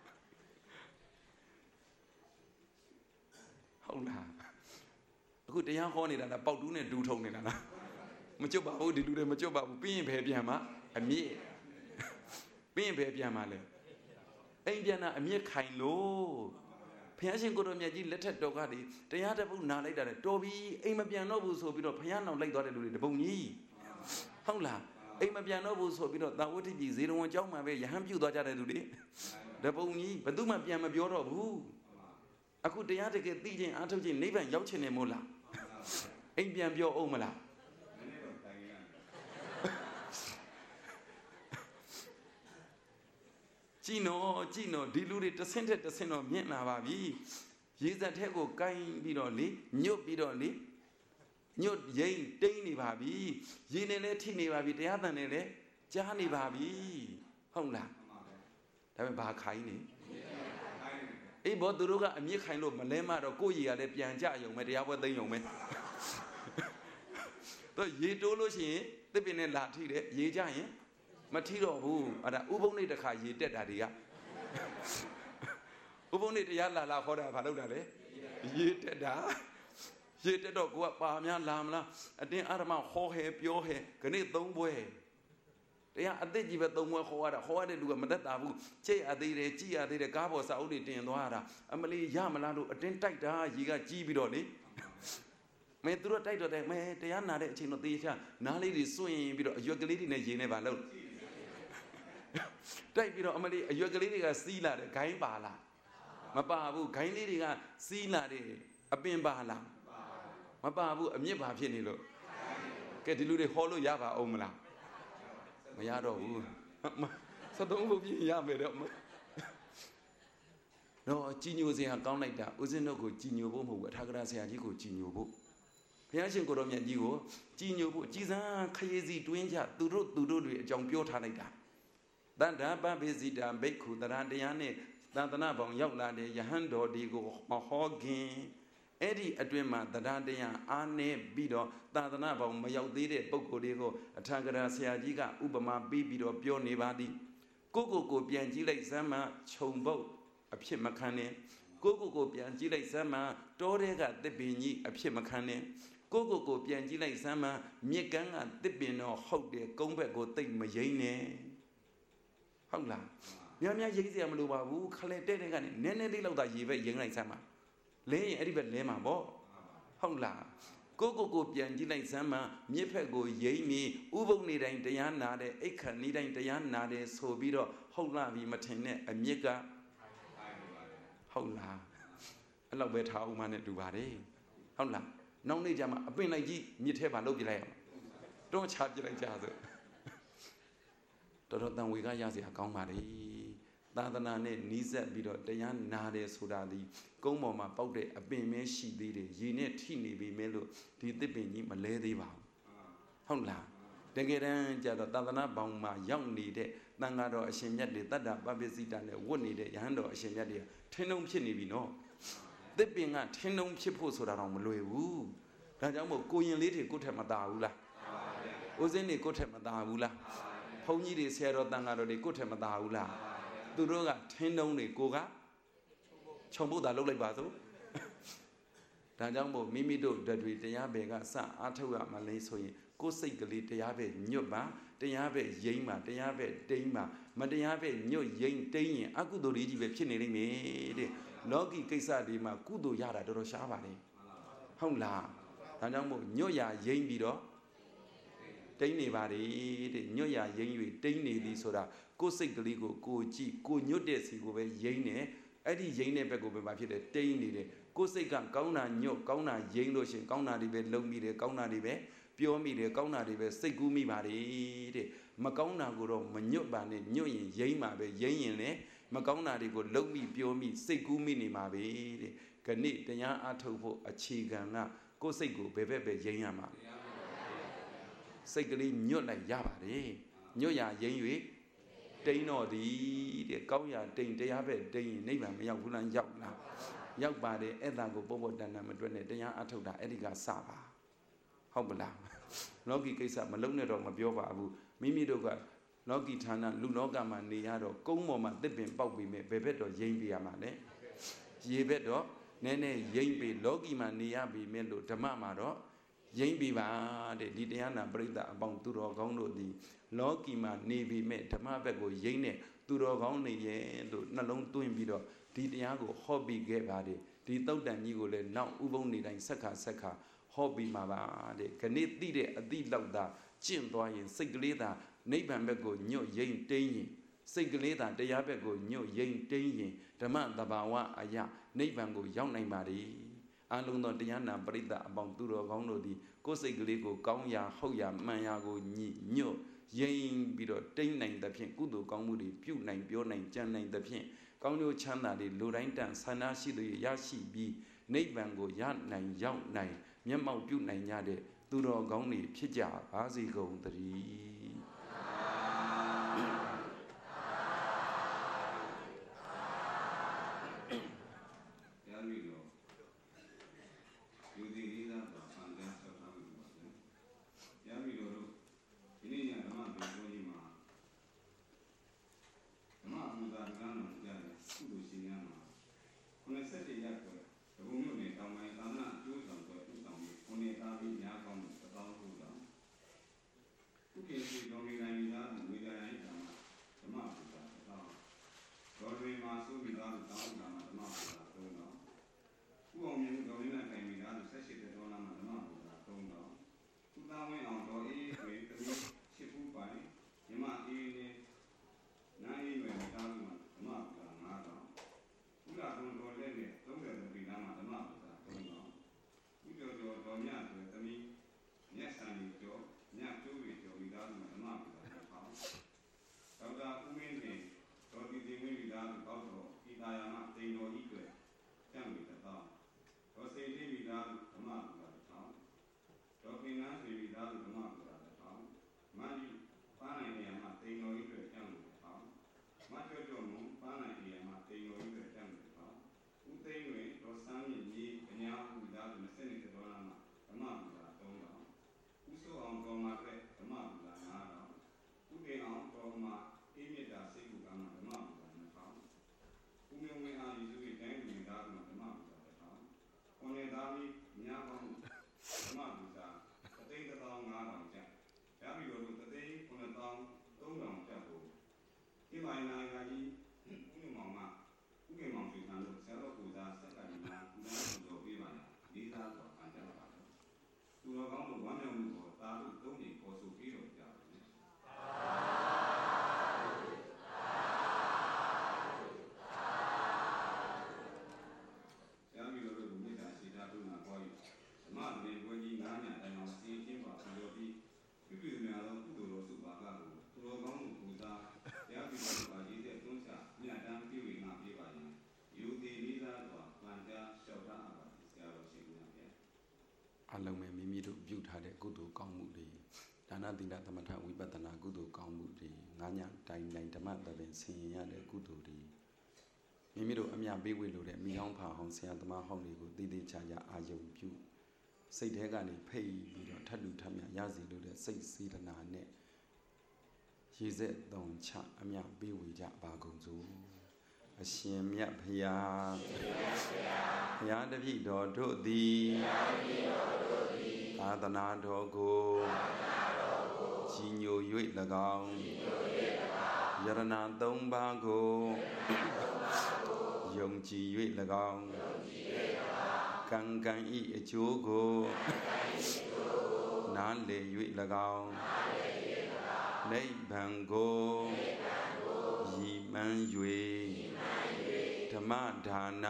ဟုတ်လားအခုတရားဟောနေတာလားပေါက်တူးနဲ့တူးထုတ်နေတာလားမကျွတ်ပါဘူးဒီလူတွေမကျွတ်ပါဘူးပြီးရင်ဘယ်ပြန်မှာအမြစ်ပြီးရင်ဘယ်ပြန်မှာလဲအိမ်ပြန်တာအမြစ်ခိုင်လို့ဘုရားရှင်ကိုတော်မြတ်ကြီးလက်ထက်တော်ကဒီတရားတစ်ပုဒ်နာလိုက်တာလေတော်ပြီအိမ်မပြန်တော့ဘူးဆိုပြီးတော့ဘုရားနောင်လိုက်သွားတဲ့လူတွေတပုံကြီးဟုတ်လားအိမ်မပြန်တော့ဘူးဆိုပြီးတော့သာဝတိပြည်ဇေရဝံကျောင်းမှာပဲယဟန်ပြုတ်သွားကြတဲ့လူတွေတပုံကြီးဘယ်သူမှပြန်မပြောတော့ဘူးအခုတရားတကယ်သိချင်းအားထုတ်ချင်းနိဗ္ဗာန်ရောက်ချင်တယ်မို့လားအိမ်ပြန်ပြောအောင်မလားကြည်နော်ကြည်နော်ဒီလူတွေတဆင့်တက်တဆင့်တော့မြင့်လာပါပြီရေစက်ထဲကိုကိုင်းပြီးတော့လေညွတ်ပြီးတော့လေညွတ်ရိမ့်တိမ့်နေပါပြီရေနဲ့လည်းထိနေပါပြီတရားတန်နဲ့လည်းကြားနေပါပြီဟုတ်လားဒါပေမဲ့ဘာခိုင်းနေအေးဘောသူတို့ကအမြင့်ခိုင်းလို့မလဲမတော့ကိုယ့်ရေကလည်းပြန်ကြယုံပဲတရားပွဲသိမ့်ယုံပဲတော့ရေတိုးလို့ရှိရင်တစ်ပင်နဲ့လာထိတယ်ရေကြရင်မထီတော့ဘူးအဲ့ဒါဥပုံနေတခါရေတက်တာတွေကဥပုံနေတရားလာလာခေါ်တာဘာလုပ်တာလဲရေတက်တာရေတက်တော့ကိုကပါများလာမလားအတင်းအာရမဟောဟဲပြောဟဲခဏသုံးပွဲတရားအသက်ကြီးပဲသုံးပွဲခေါ်ရတာခေါ်ရတဲ့လူကမတက်တာဘူးကြိတ်အသေးတယ်ကြည်ရသေးတယ်ကားပေါ်စာအုပ်တွေတင်သွားရတာအမလီရမလားလို့အတင်းတိုက်တာရေကကြီးပြီးတော့လေမဲသူတို့တိုက်တော့တယ်မဲတရားနာတဲ့အချိန်တော့သေချာနားလေးတွေစွန့်ပြီးတော့အရွက်ကလေးတွေနဲ့ရေနဲ့ပါလို့တိုက်ပြီးတော့အမလေးအရွက်ကလေးတွေကစီးလာတယ်ဂိုင်းပါလားမပါဘူးဂိုင်းလေးတွေကစီးလာတယ်အပင်ပါလားမပါဘူးအမြင့်ပါဖြစ်နေလို့ကဲဒီလူတွေဟောလို့ရပါအောင်မလားမရတော့ဘူးစက်သုံးဖို့ပြင်ရမယ်တော့တော့ကြီးညိုစရာကောင်းလိုက်တာဦးဇင်းတို့ကိုကြီးညိုဖို့မဟုတ်ဘူးအထာဂရဆရာကြီးကိုကြီးညိုဖို့ဘုရားရှင်ကိုတော်မြတ်ကြီးကိုကြီးညိုဖို့ကြီးစံခရေစီတွင်းကြသူတို့သူတို့တွေအကြောင်းပြောထားလိုက်တာတန်တာပပိစိတာဘိက္ခုတရတရားနဲ့သန္တနာပေါင်းရောက်လာတဲ့ယဟန်တော်ဒီကိုမဟောခင်အဲ့ဒီအတွင်းမှာတရားတရားအားနဲ့ပြီးတော့သာသနာပေါင်းမရောက်သေးတဲ့ပုဂ္ဂိုလ်တွေကိုအထာဂရဆရာကြီးကဥပမာပေးပြီးတော့ပြောနေပါသည်ကိုကိုကိုပြန်ကြည့်လိုက်စမ်းမှခြုံပုတ်အဖြစ်မခံနဲ့ကိုကိုကိုပြန်ကြည့်လိုက်စမ်းမှတောထဲကတစ်ပင်ကြီးအဖြစ်မခံနဲ့ကိုကိုကိုပြန်ကြည့်လိုက်စမ်းမှမြစ်ကမ်းကတစ်ပင်တော့ဟုတ်တယ်ကုန်းဘက်ကိုတိတ်မယိမ့်နဲ့ဟုတ်လားများများရိမ့်စရာမလိုပါဘူးခလဲတဲ့တဲ့ကနေနည်းနည်းလေးလောက်သာရေပဲယိမ့်လိုက်စမ်းမှလဲရင်အဲ့ဒီဘက်လဲမှာပေါ့ဟုတ်လားကိုကိုကိုပြန်ကြည့်လိုက်စမ်းမှမြစ်ဖက်ကိုယိမ့်ပြီးဥပုံနေတိုင်းတရားနာတဲ့အိတ်ခဏနေတိုင်းတရားနာတဲ့ဆိုပြီးတော့ဟုတ်လားပြီမထင်နဲ့အမြစ်ကဟုတ်လားအဲ့လောက်ပဲထားအောင်မနဲ့တူပါတယ်ဟုတ်လားနောက်နေ့ကျမှအပင်လိုက်ကြီးမြစ်ထဲမှာလုတ်ပြလိုက်အောင်တွန်းချပြလိုက်ကြဆိုတော်တော်တန်ဝေကရစရာကောင်းပါလေသာသနာနဲ့နီးစပ်ပြီးတော့တရားနာတယ်ဆိုတာဒီကုန်းပေါ်မှာပေါက်တဲ့အပင်မဲရှိသေးတယ်ရေနဲ့ထိနေပြီမဲလို့ဒီသစ်ပင်ကြီးမလဲသေးပါဘူးဟုတ်လားတကယ်တမ်းကျတော့သာသနာပေါင်းမှာရောက်နေတဲ့တန်ဃာတော်အရှင်မြတ်တွေတတ္တပပ္ပစိတနဲ့ဝတ်နေတဲ့ယဟန်တော်အရှင်မြတ်တွေထင်းလုံးဖြစ်နေပြီနော်သစ်ပင်ကထင်းလုံးဖြစ်ဖို့ဆိုတာတော့မလွယ်ဘူးဒါကြောင့်မို့ကိုရင်လေးတွေကိုယ့်ထက်မသာဘူးလားဦးစင်းတွေကိုယ့်ထက်မသာဘူးလားဘုန်းကြီးတွေဆရာတော်တန်ဃာတော်တွေကိုယ့်ထက်မသာဘူးလားသူတို့ကထင်းတုံးတွေကိုကခြုံဖို့သာလုပ်လိုက်ပါစို့ဒါကြောင့်မို့မိမိတို့တွေတရားဘယ်ကစအားထုတ်ရမှလဲဆိုရင်ကိုယ်စိတ်ကလေးတရားပဲညွတ်ပါတရားပဲယိမ့်ပါတရားပဲတိမ့်ပါမတရားပဲညွတ်ယိမ့်တိမ့်ရင်အကုသိုလ်တွေကြီးပဲဖြစ်နေလိမ့်မယ်တဲ့လောကီကိစ္စတွေမှာကုသိုလ်ရတာတော်တော်ရှားပါလေဟုတ်လားဒါကြောင့်မို့ညွတ်ရယိမ့်ပြီးတော့တိမ့်နေပါလေတဲ့ညွတ်ရယိမ့်၍တိမ့်နေသည်ဆိုတာကိုယ်စိတ်ကလေးကိုကိုကြည့်ကိုညွတ်တဲ့စီကိုပဲယိမ့်နေအဲ့ဒီယိမ့်တဲ့ဘက်ကိုပဲဖြစ်တယ်တိမ့်နေတယ်ကိုယ်စိတ်ကကောင်းတာညွတ်ကောင်းတာယိမ့်လို့ရှင်ကောင်းတာတွေပဲလုံမိတယ်ကောင်းတာတွေပဲပြောမိတယ်ကောင်းတာတွေပဲစိတ်ကူးမိပါတယ်တဲ့မကောင်းတာကိုတော့မညွတ်ပါနဲ့ညွတ်ရင်ယိမ့်မှာပဲယိမ့်ရင်လည်းမကောင်းတာတွေကိုလုံမိပြောမိစိတ်ကူးမိနေမှာပဲတဲ့ခဏတရားအထုတ်ဖို့အခြေခံကကိုယ်စိတ်ကိုဘယ်ဘက်ပဲရင်းရမှာစိတ်ကလေးညွတ်လိုက်ရပါတယ်ညွတ်ရရင်း၍တိန်တော်သည်တဲ့ကောင်းရာတိန်တရားပဲတိန်ရင်နိဗ္ဗာန်မရောက်ဘူးလားရောက်လားရောက်ပါတယ်အဲ့ဒါကိုပေါ်ပေါ်တန်တန်မတွက်နဲ့တရားအထုတ်တာအဲ့ဒီကစပါဟုတ်ပလားလောကီကိစ္စမလုံးနဲ့တော့မပြောပါဘူးမိမိတို့ကလောကီဌာနလူလောကမှာနေရတော့ကုန်းပေါ်မှာတစ်ပင်ပေါက်ပြီးမဲ့ဘယ်ဘက်တော့ရိမ့်ပြရမှာလဲရေဘက်တော့နည်းနည်းရိမ့်ပြီးလောကီမှာနေရပြီမဲ့လို့ဓမ္မမှာတော့ရိမ့်ပြီးပါတဲ့ဒီတရားနာပရိသတ်အပေါင်းသူတော်ကောင်းတို့ဒီလောကီမှာနေပြီမဲ့ဓမ္မဘက်ကိုရိမ့်တဲ့သူတော်ကောင်းနေရဲ့လို့နှလုံးသွင်းပြီးတော့ဒီတရားကိုဟောပြီးခဲ့ပါတယ်ဒီသုတ်တန်ကြီးကိုလည်းနောက်ဥပုံနေတိုင်းဆက်ခါဆက်ခါဟောပြီးမှာပါတဲ့ခဏသိတဲ့အတိလောက်သာကျင့်သွားရင်စိတ်ကလေးသာနိဗ္ဗာန်ဘက်ကိုညွတ်ရိမ့်တိမ့်ရင်စိတ်ကလေးသာတရားဘက်ကိုညွတ်ရိမ့်တိမ့်ရင်ဓမ္မတဘာဝအရာနိဗ္ဗာန်ကိုရောက်နိုင်ပါလေအလုံးသောတရားနာပရိသတ်အပေါင်းသူတော်ကောင်းတို့သည်ကိုယ်စိတ်ကလေးကိုကောင်းရာဟုတ်ရာမှန်ရာကိုညှိညွတ်ရိမ့်ပြီးတော့တိမ့်နိုင်သဖြင့်ကုသိုလ်ကောင်းမှုတွေပြုနိုင်ပြောနိုင်ကြံနိုင်သဖြင့်ကောင်းကျိုးချမ်းသာတွေလူတိုင်းတန်ဆန္ဒရှိသူရရှိပြီးနိဗ္ဗာန်ကိုရနိုင်ရောက်နိုင်မျက်မှောက်ပြုနိုင်ကြတဲ့သူတော်ကောင်းတွေဖြစ်ကြပါစေကုန်သတည်းတရားမိတော်ယူသည်လေးသာပါဆန္ဒဆောက်ထားမှုပါပဲတရားမိတော်တို့ဒီနေ့ညဓမ္မဘေကိုကြီးမှာဓမ္မအမှုသာကံတော်ကြားတယ်ကုသိုလ်ရှင်များမှာခုနှစ်ဆက်တည်းရက်ကိုတဘုံမြို့နယ်တောင်ပိုင်းသာနာကျိုးဆောင်ဆိုဥဆောင်ပြီးခုနှစ်သားပြီးများကောင်းတဲ့တောင်းဖို့တော့ဥက္ကေစီတော်မီနိုင်သားဝေဒတိုင်းဓမ္မဓမ္မပူဇာတောင်းတော်တွင်မှာသုမိသားတောင်းဓမ္မဓမ္မပူဇာသုံးတော်ဥအောင်မြင့်တော်ရင်းနဲ့တိုင်မိသားဆက်ရှိတဲ့တော်နာမှာဓမ္မပူဇာသုံးတော်ဥသားဝင်းအောင်တော်အေးတွေတမီးချစ်ဖူးပိုင်မြမအေးနဲ့နိုင်ရွယ်တောင်းမှာဓမ္မပူဇာငါးတော်ဥလာတော်တော်လည်းနဲ့သုံးတဲ့ပြည်သားမှာဓမ္မပူဇာသုံးတော်ဥကျော်ကျော်တော်မြတ်ဆိုတမီးမျက်စံကြီးကျော်ညကျိုးတွေကျော်ပြီးသားမှာဓမ္မပူဇာတစ်ထောင်ဒေါက်တာဦးမင်းတင်တော်တီတီဝင်းပြီးသားကောက်တော်ဤသာယာမှာတိန်တော်ဤတွေကျမ်းပြီးတစ်ထောင်ဒေါ်စေတိပြီးသားဓမ္မပူဇာတစ်ထောင်ဒေါ်ကင်းနန်းစီပြီးသားဓမ္မပူဇာတစ်ထောင်မန္တိပန်းနိုင်နေရာမှာတိန်တော်ဤတွေကျမ်းပြီးတစ်ထောင်မတ်ကျော်ကျော်မူပန်းနိုင်နေရာမှာတိန်တော်ဤတွေကျမ်းပြီးတစ်ထောင်ဦးသိန်းတွင်ဒေါ်စမ်းမြင့်ကြီးအညာပူဇာ၂၀နှစ်တော်လာမှာဓမ္မပူဇာသုံးတော်ဦးစိုးအောင်တော်မှာတဲ့ဓမ္မပူဇာငါးတော်ဦးကေအောင်တော်မှာအေးမြတ်တာစိတ်ကူကမှာဓမ္မပူဇာနှစ်ထောင်ဦးမျိုးဝင်းအားယေရှုရဲ့တိုင်းပြည်သားမှာဓမ္မပူဇာတစ်ထောင်ခွန်နေသားပြီးများပေါင်းဓမ္မပူဇာအသိတစ်သောင်းငါးထောင်ကျပ်ရပြီတော်တို့တသိန်းခုနှစ်သောင်းသုံးထောင်ကျပ်ကိုဒီမိုင်းနိုင်ကကြီးဦးမျိုးမောင်ကဦးကေမောင်ပြည်သားတို့ဆရာတော်ပူဇာစက္ကန့်မှာကုသတော်ပေးပါလားဒီသားတော်ခံကြပါတော့သူတော်ကောင်းတို့ဝမ်းမြောက်မှုကိုသာလို့သုံးနေပေါ်ဆိုပြီးတော့ကြပါမယ်ဆရာမျိုးတို့မြစ်တာရှိတာတို့မှာပေါ်ယူဓမ္မတွင်ဘုန်းကြီးငါးညတိုင်အောင်စီချင်းပါပြီးတော့ပြီးပြုပြုများသောကုသိုလ်တော်စုပါကကိုသူတော်ကောင်းတို့ပူဇာတရားပြုလို့ပါရေးတဲ့သုံးချမြတ်တမ်းပြုဝေငါပြေးပါရင်ယူသည်လေးသားစွာပန်ကြားလျှောက်ထားအပ်ပါဆရာတော်ရှင်များဗျာအလုံးမဲ့မိမိတို့ပြုထားတဲ့ကုသိုလ်ကောင်းမှုတွေဒါနသီလသမထဝိပဿနာကုသိုလ်ကောင်းမှုတွေငါးညတိုင်တိုင်ဓမ္မသဘင်ဆင်ရင်ရတဲ့ကုသိုလ်တွေမိမိတို့အမြပေးဝေလို့တဲ့မိဟောင်းဖာဟောင်းဆရာသမားဟောင်းတွေကိုတည်တည်ချာချာအာယုံပြုစိတ်ထဲကနေဖိတ်ပြီးတော့ထပ်လူထပ်မြရစီလို့တဲ့စိတ်စေတနာနဲ့ရည်စက်တုံချအမြပေးဝေကြပါကုန်စို့အရှင်မြတ်ဖရာဘုရားတပည့်တော်တို့သည်သာသနာတော်ကိုကြီးညို၍၎င်းယရဏသုံးပါးကိုယုံကြည်၍၎င်းကံကံဤအကျိုးကိုနားလည်၍၎င်းနိဗ္ဗာန်ကိုရည်မှန်း၍ဓမ္မဒါန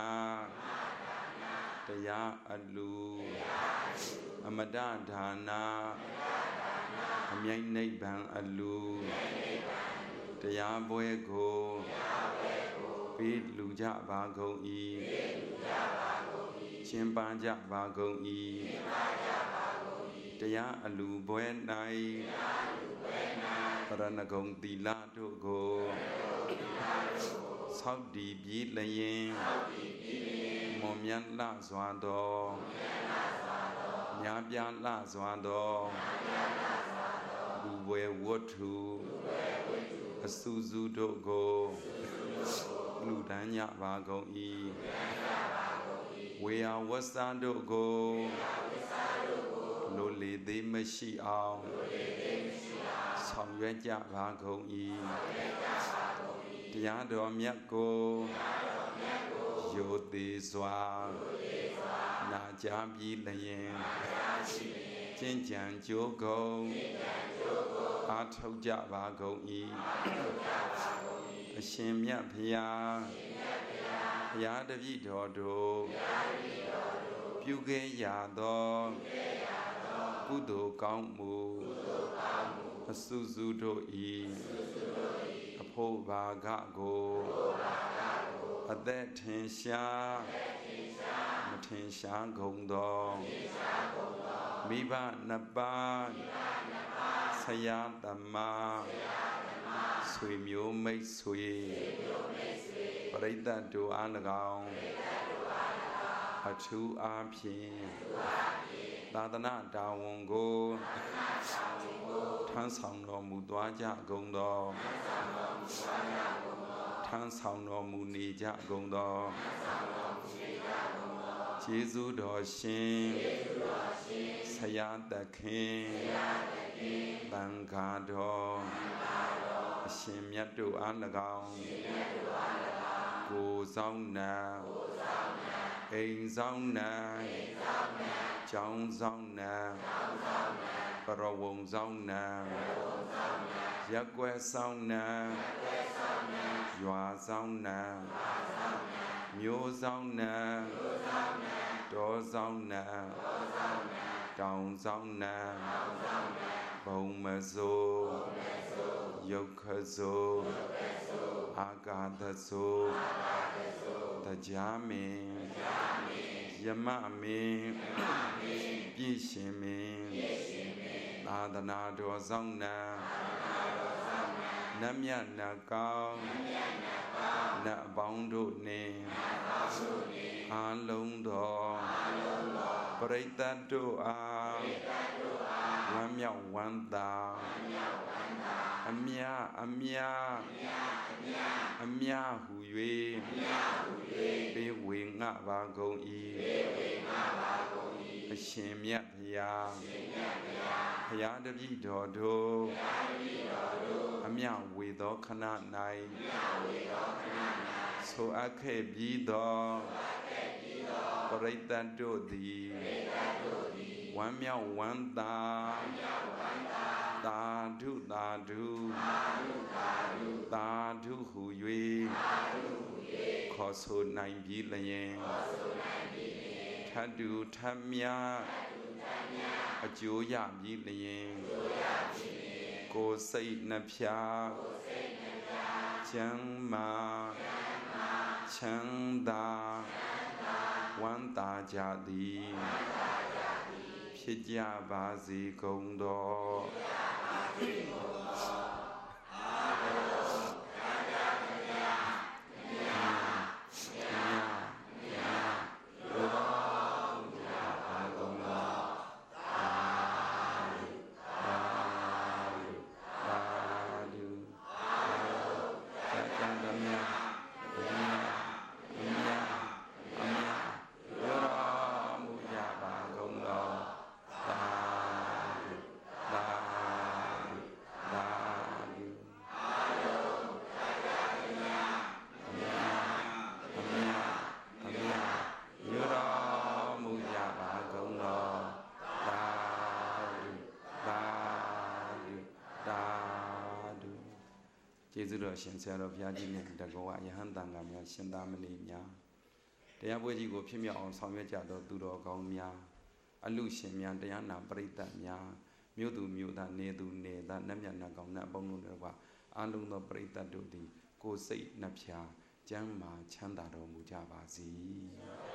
တရားအလူအမတဒါနအမြိုက်နိဗ္ဗာန်အလူတရားပွဲကိုပေးလူကြပါကုန်၏ကျင်းပကြပါကုန်၏တရားအလူပွဲ၌ပရဏဂုံသီလတို့ကိုဆောက်တည်ပြီးလျင်မွန်မြတ်လှစွာသောများပြားလှစွာသောလူဝဲဝတ္ထုအစုစုတို့ကိုလူဒန်းကြပါကုန်၏ဝေယဝဆာတို့ကိုလိုလေသေးမရှိအောင်ဆောင်ရွက်ကြပါကုန်၏တရားတော်မြတ်ကိုယိုသေးစွာနာကြားပြီးလျင်ကျင့်ကြံကြိုးကုန်အားထုတ်ကြပါကုန်၏အရှင်မြတ်ဖျားဘုရားတပည့်တော်တို့ပြုခဲ့ရသောကုသိုလ်ကောင်းမှုအစုစုတို့၏အဖို့ဘာကကိုအသက်ထင်ရှားမထင်ရှားကုန်သောမိဘနှစ်ပါးဆရာသမားဆွေမျိုးမိတ်ဆွေပရိသတ်တို့အား၎င်းအထူးအားဖြင့်သာသနာတာဝန်ကိုထမ်းဆောင်တော်မူသွားကြကုန်သောထမ်းဆောင်တော်မူနေကြကုန်သောကျေးဇူးတော်ရှင်ဆရာသခင်သံဃာတော်အရှင်မြတ်တို့အား၎င်းကိုယ်ဆောင်နာအိမ်ဆောင်နာကျောင်းဆောင်နာပရဝုံဆောင်နာရက်ွယ်ဆောင်နာရွာဆောင်နာမျိုးဆောင်နာတောဆောင်နာတောင်ဆောင်နာဘုံမစိုးယုတ်ခစိုးအာကာသစိုးတရားမင်းယမမင်းပြည့်ရှင်မင်းသာသနာတော်ဆောင်နာနတ်မြတ်နတ်ကောင်းနတ်အပေါင်းတို့နှင့်အားလုံးသောပရိသတ်တို့အားဝမ်းမြောက်ဝမ်းသာအမြအမြအမြဟု၍ပေးဝေငှပါကုန်၏အရှင်မြတ်ဖျားဖျားတပည့်တော်တို့အမြဝေသောခဏ၌ဆိုအပ်ခဲ့ပြီးသောပရိသတ်တို့သည်ဝမ်းမြောက်ဝမ်းသာသာဓုသာဓုသာဓုဟု၍ခေါ်ဆိုနိုင်ပြီးလျင်ထတ်တူထတ်မြအကျိုးရပြီးလျင်ကိုယ်စိတ်နှဖျားကျမ်းမာချမ်းသာဝမ်းသာကြသည်ဖြစ်ကြပါစေကုန်သောကျေးဇူးတော်ရှင်ဆရာတော်ဘုရားကြီးနဲ့တကောဝယဟန်တန်ဃာများရှင်သာမဏေများတရားပွဲကြီးကိုဖြစ်မြောက်အောင်ဆောင်ရွက်ကြသောသူတော်ကောင်းများအလူရှင်များတရားနာပရိသတ်များမြို့သူမြို့သားနေသူနေသားနတ်မြတ်နတ်ကောင်းနတ်အပေါင်းတို့တွေကအာလုံးသောပရိသတ်တို့သည်ကိုယ်စိတ်နှဖျားကျမ်းမာချမ်းသာတော်မူကြပါစေ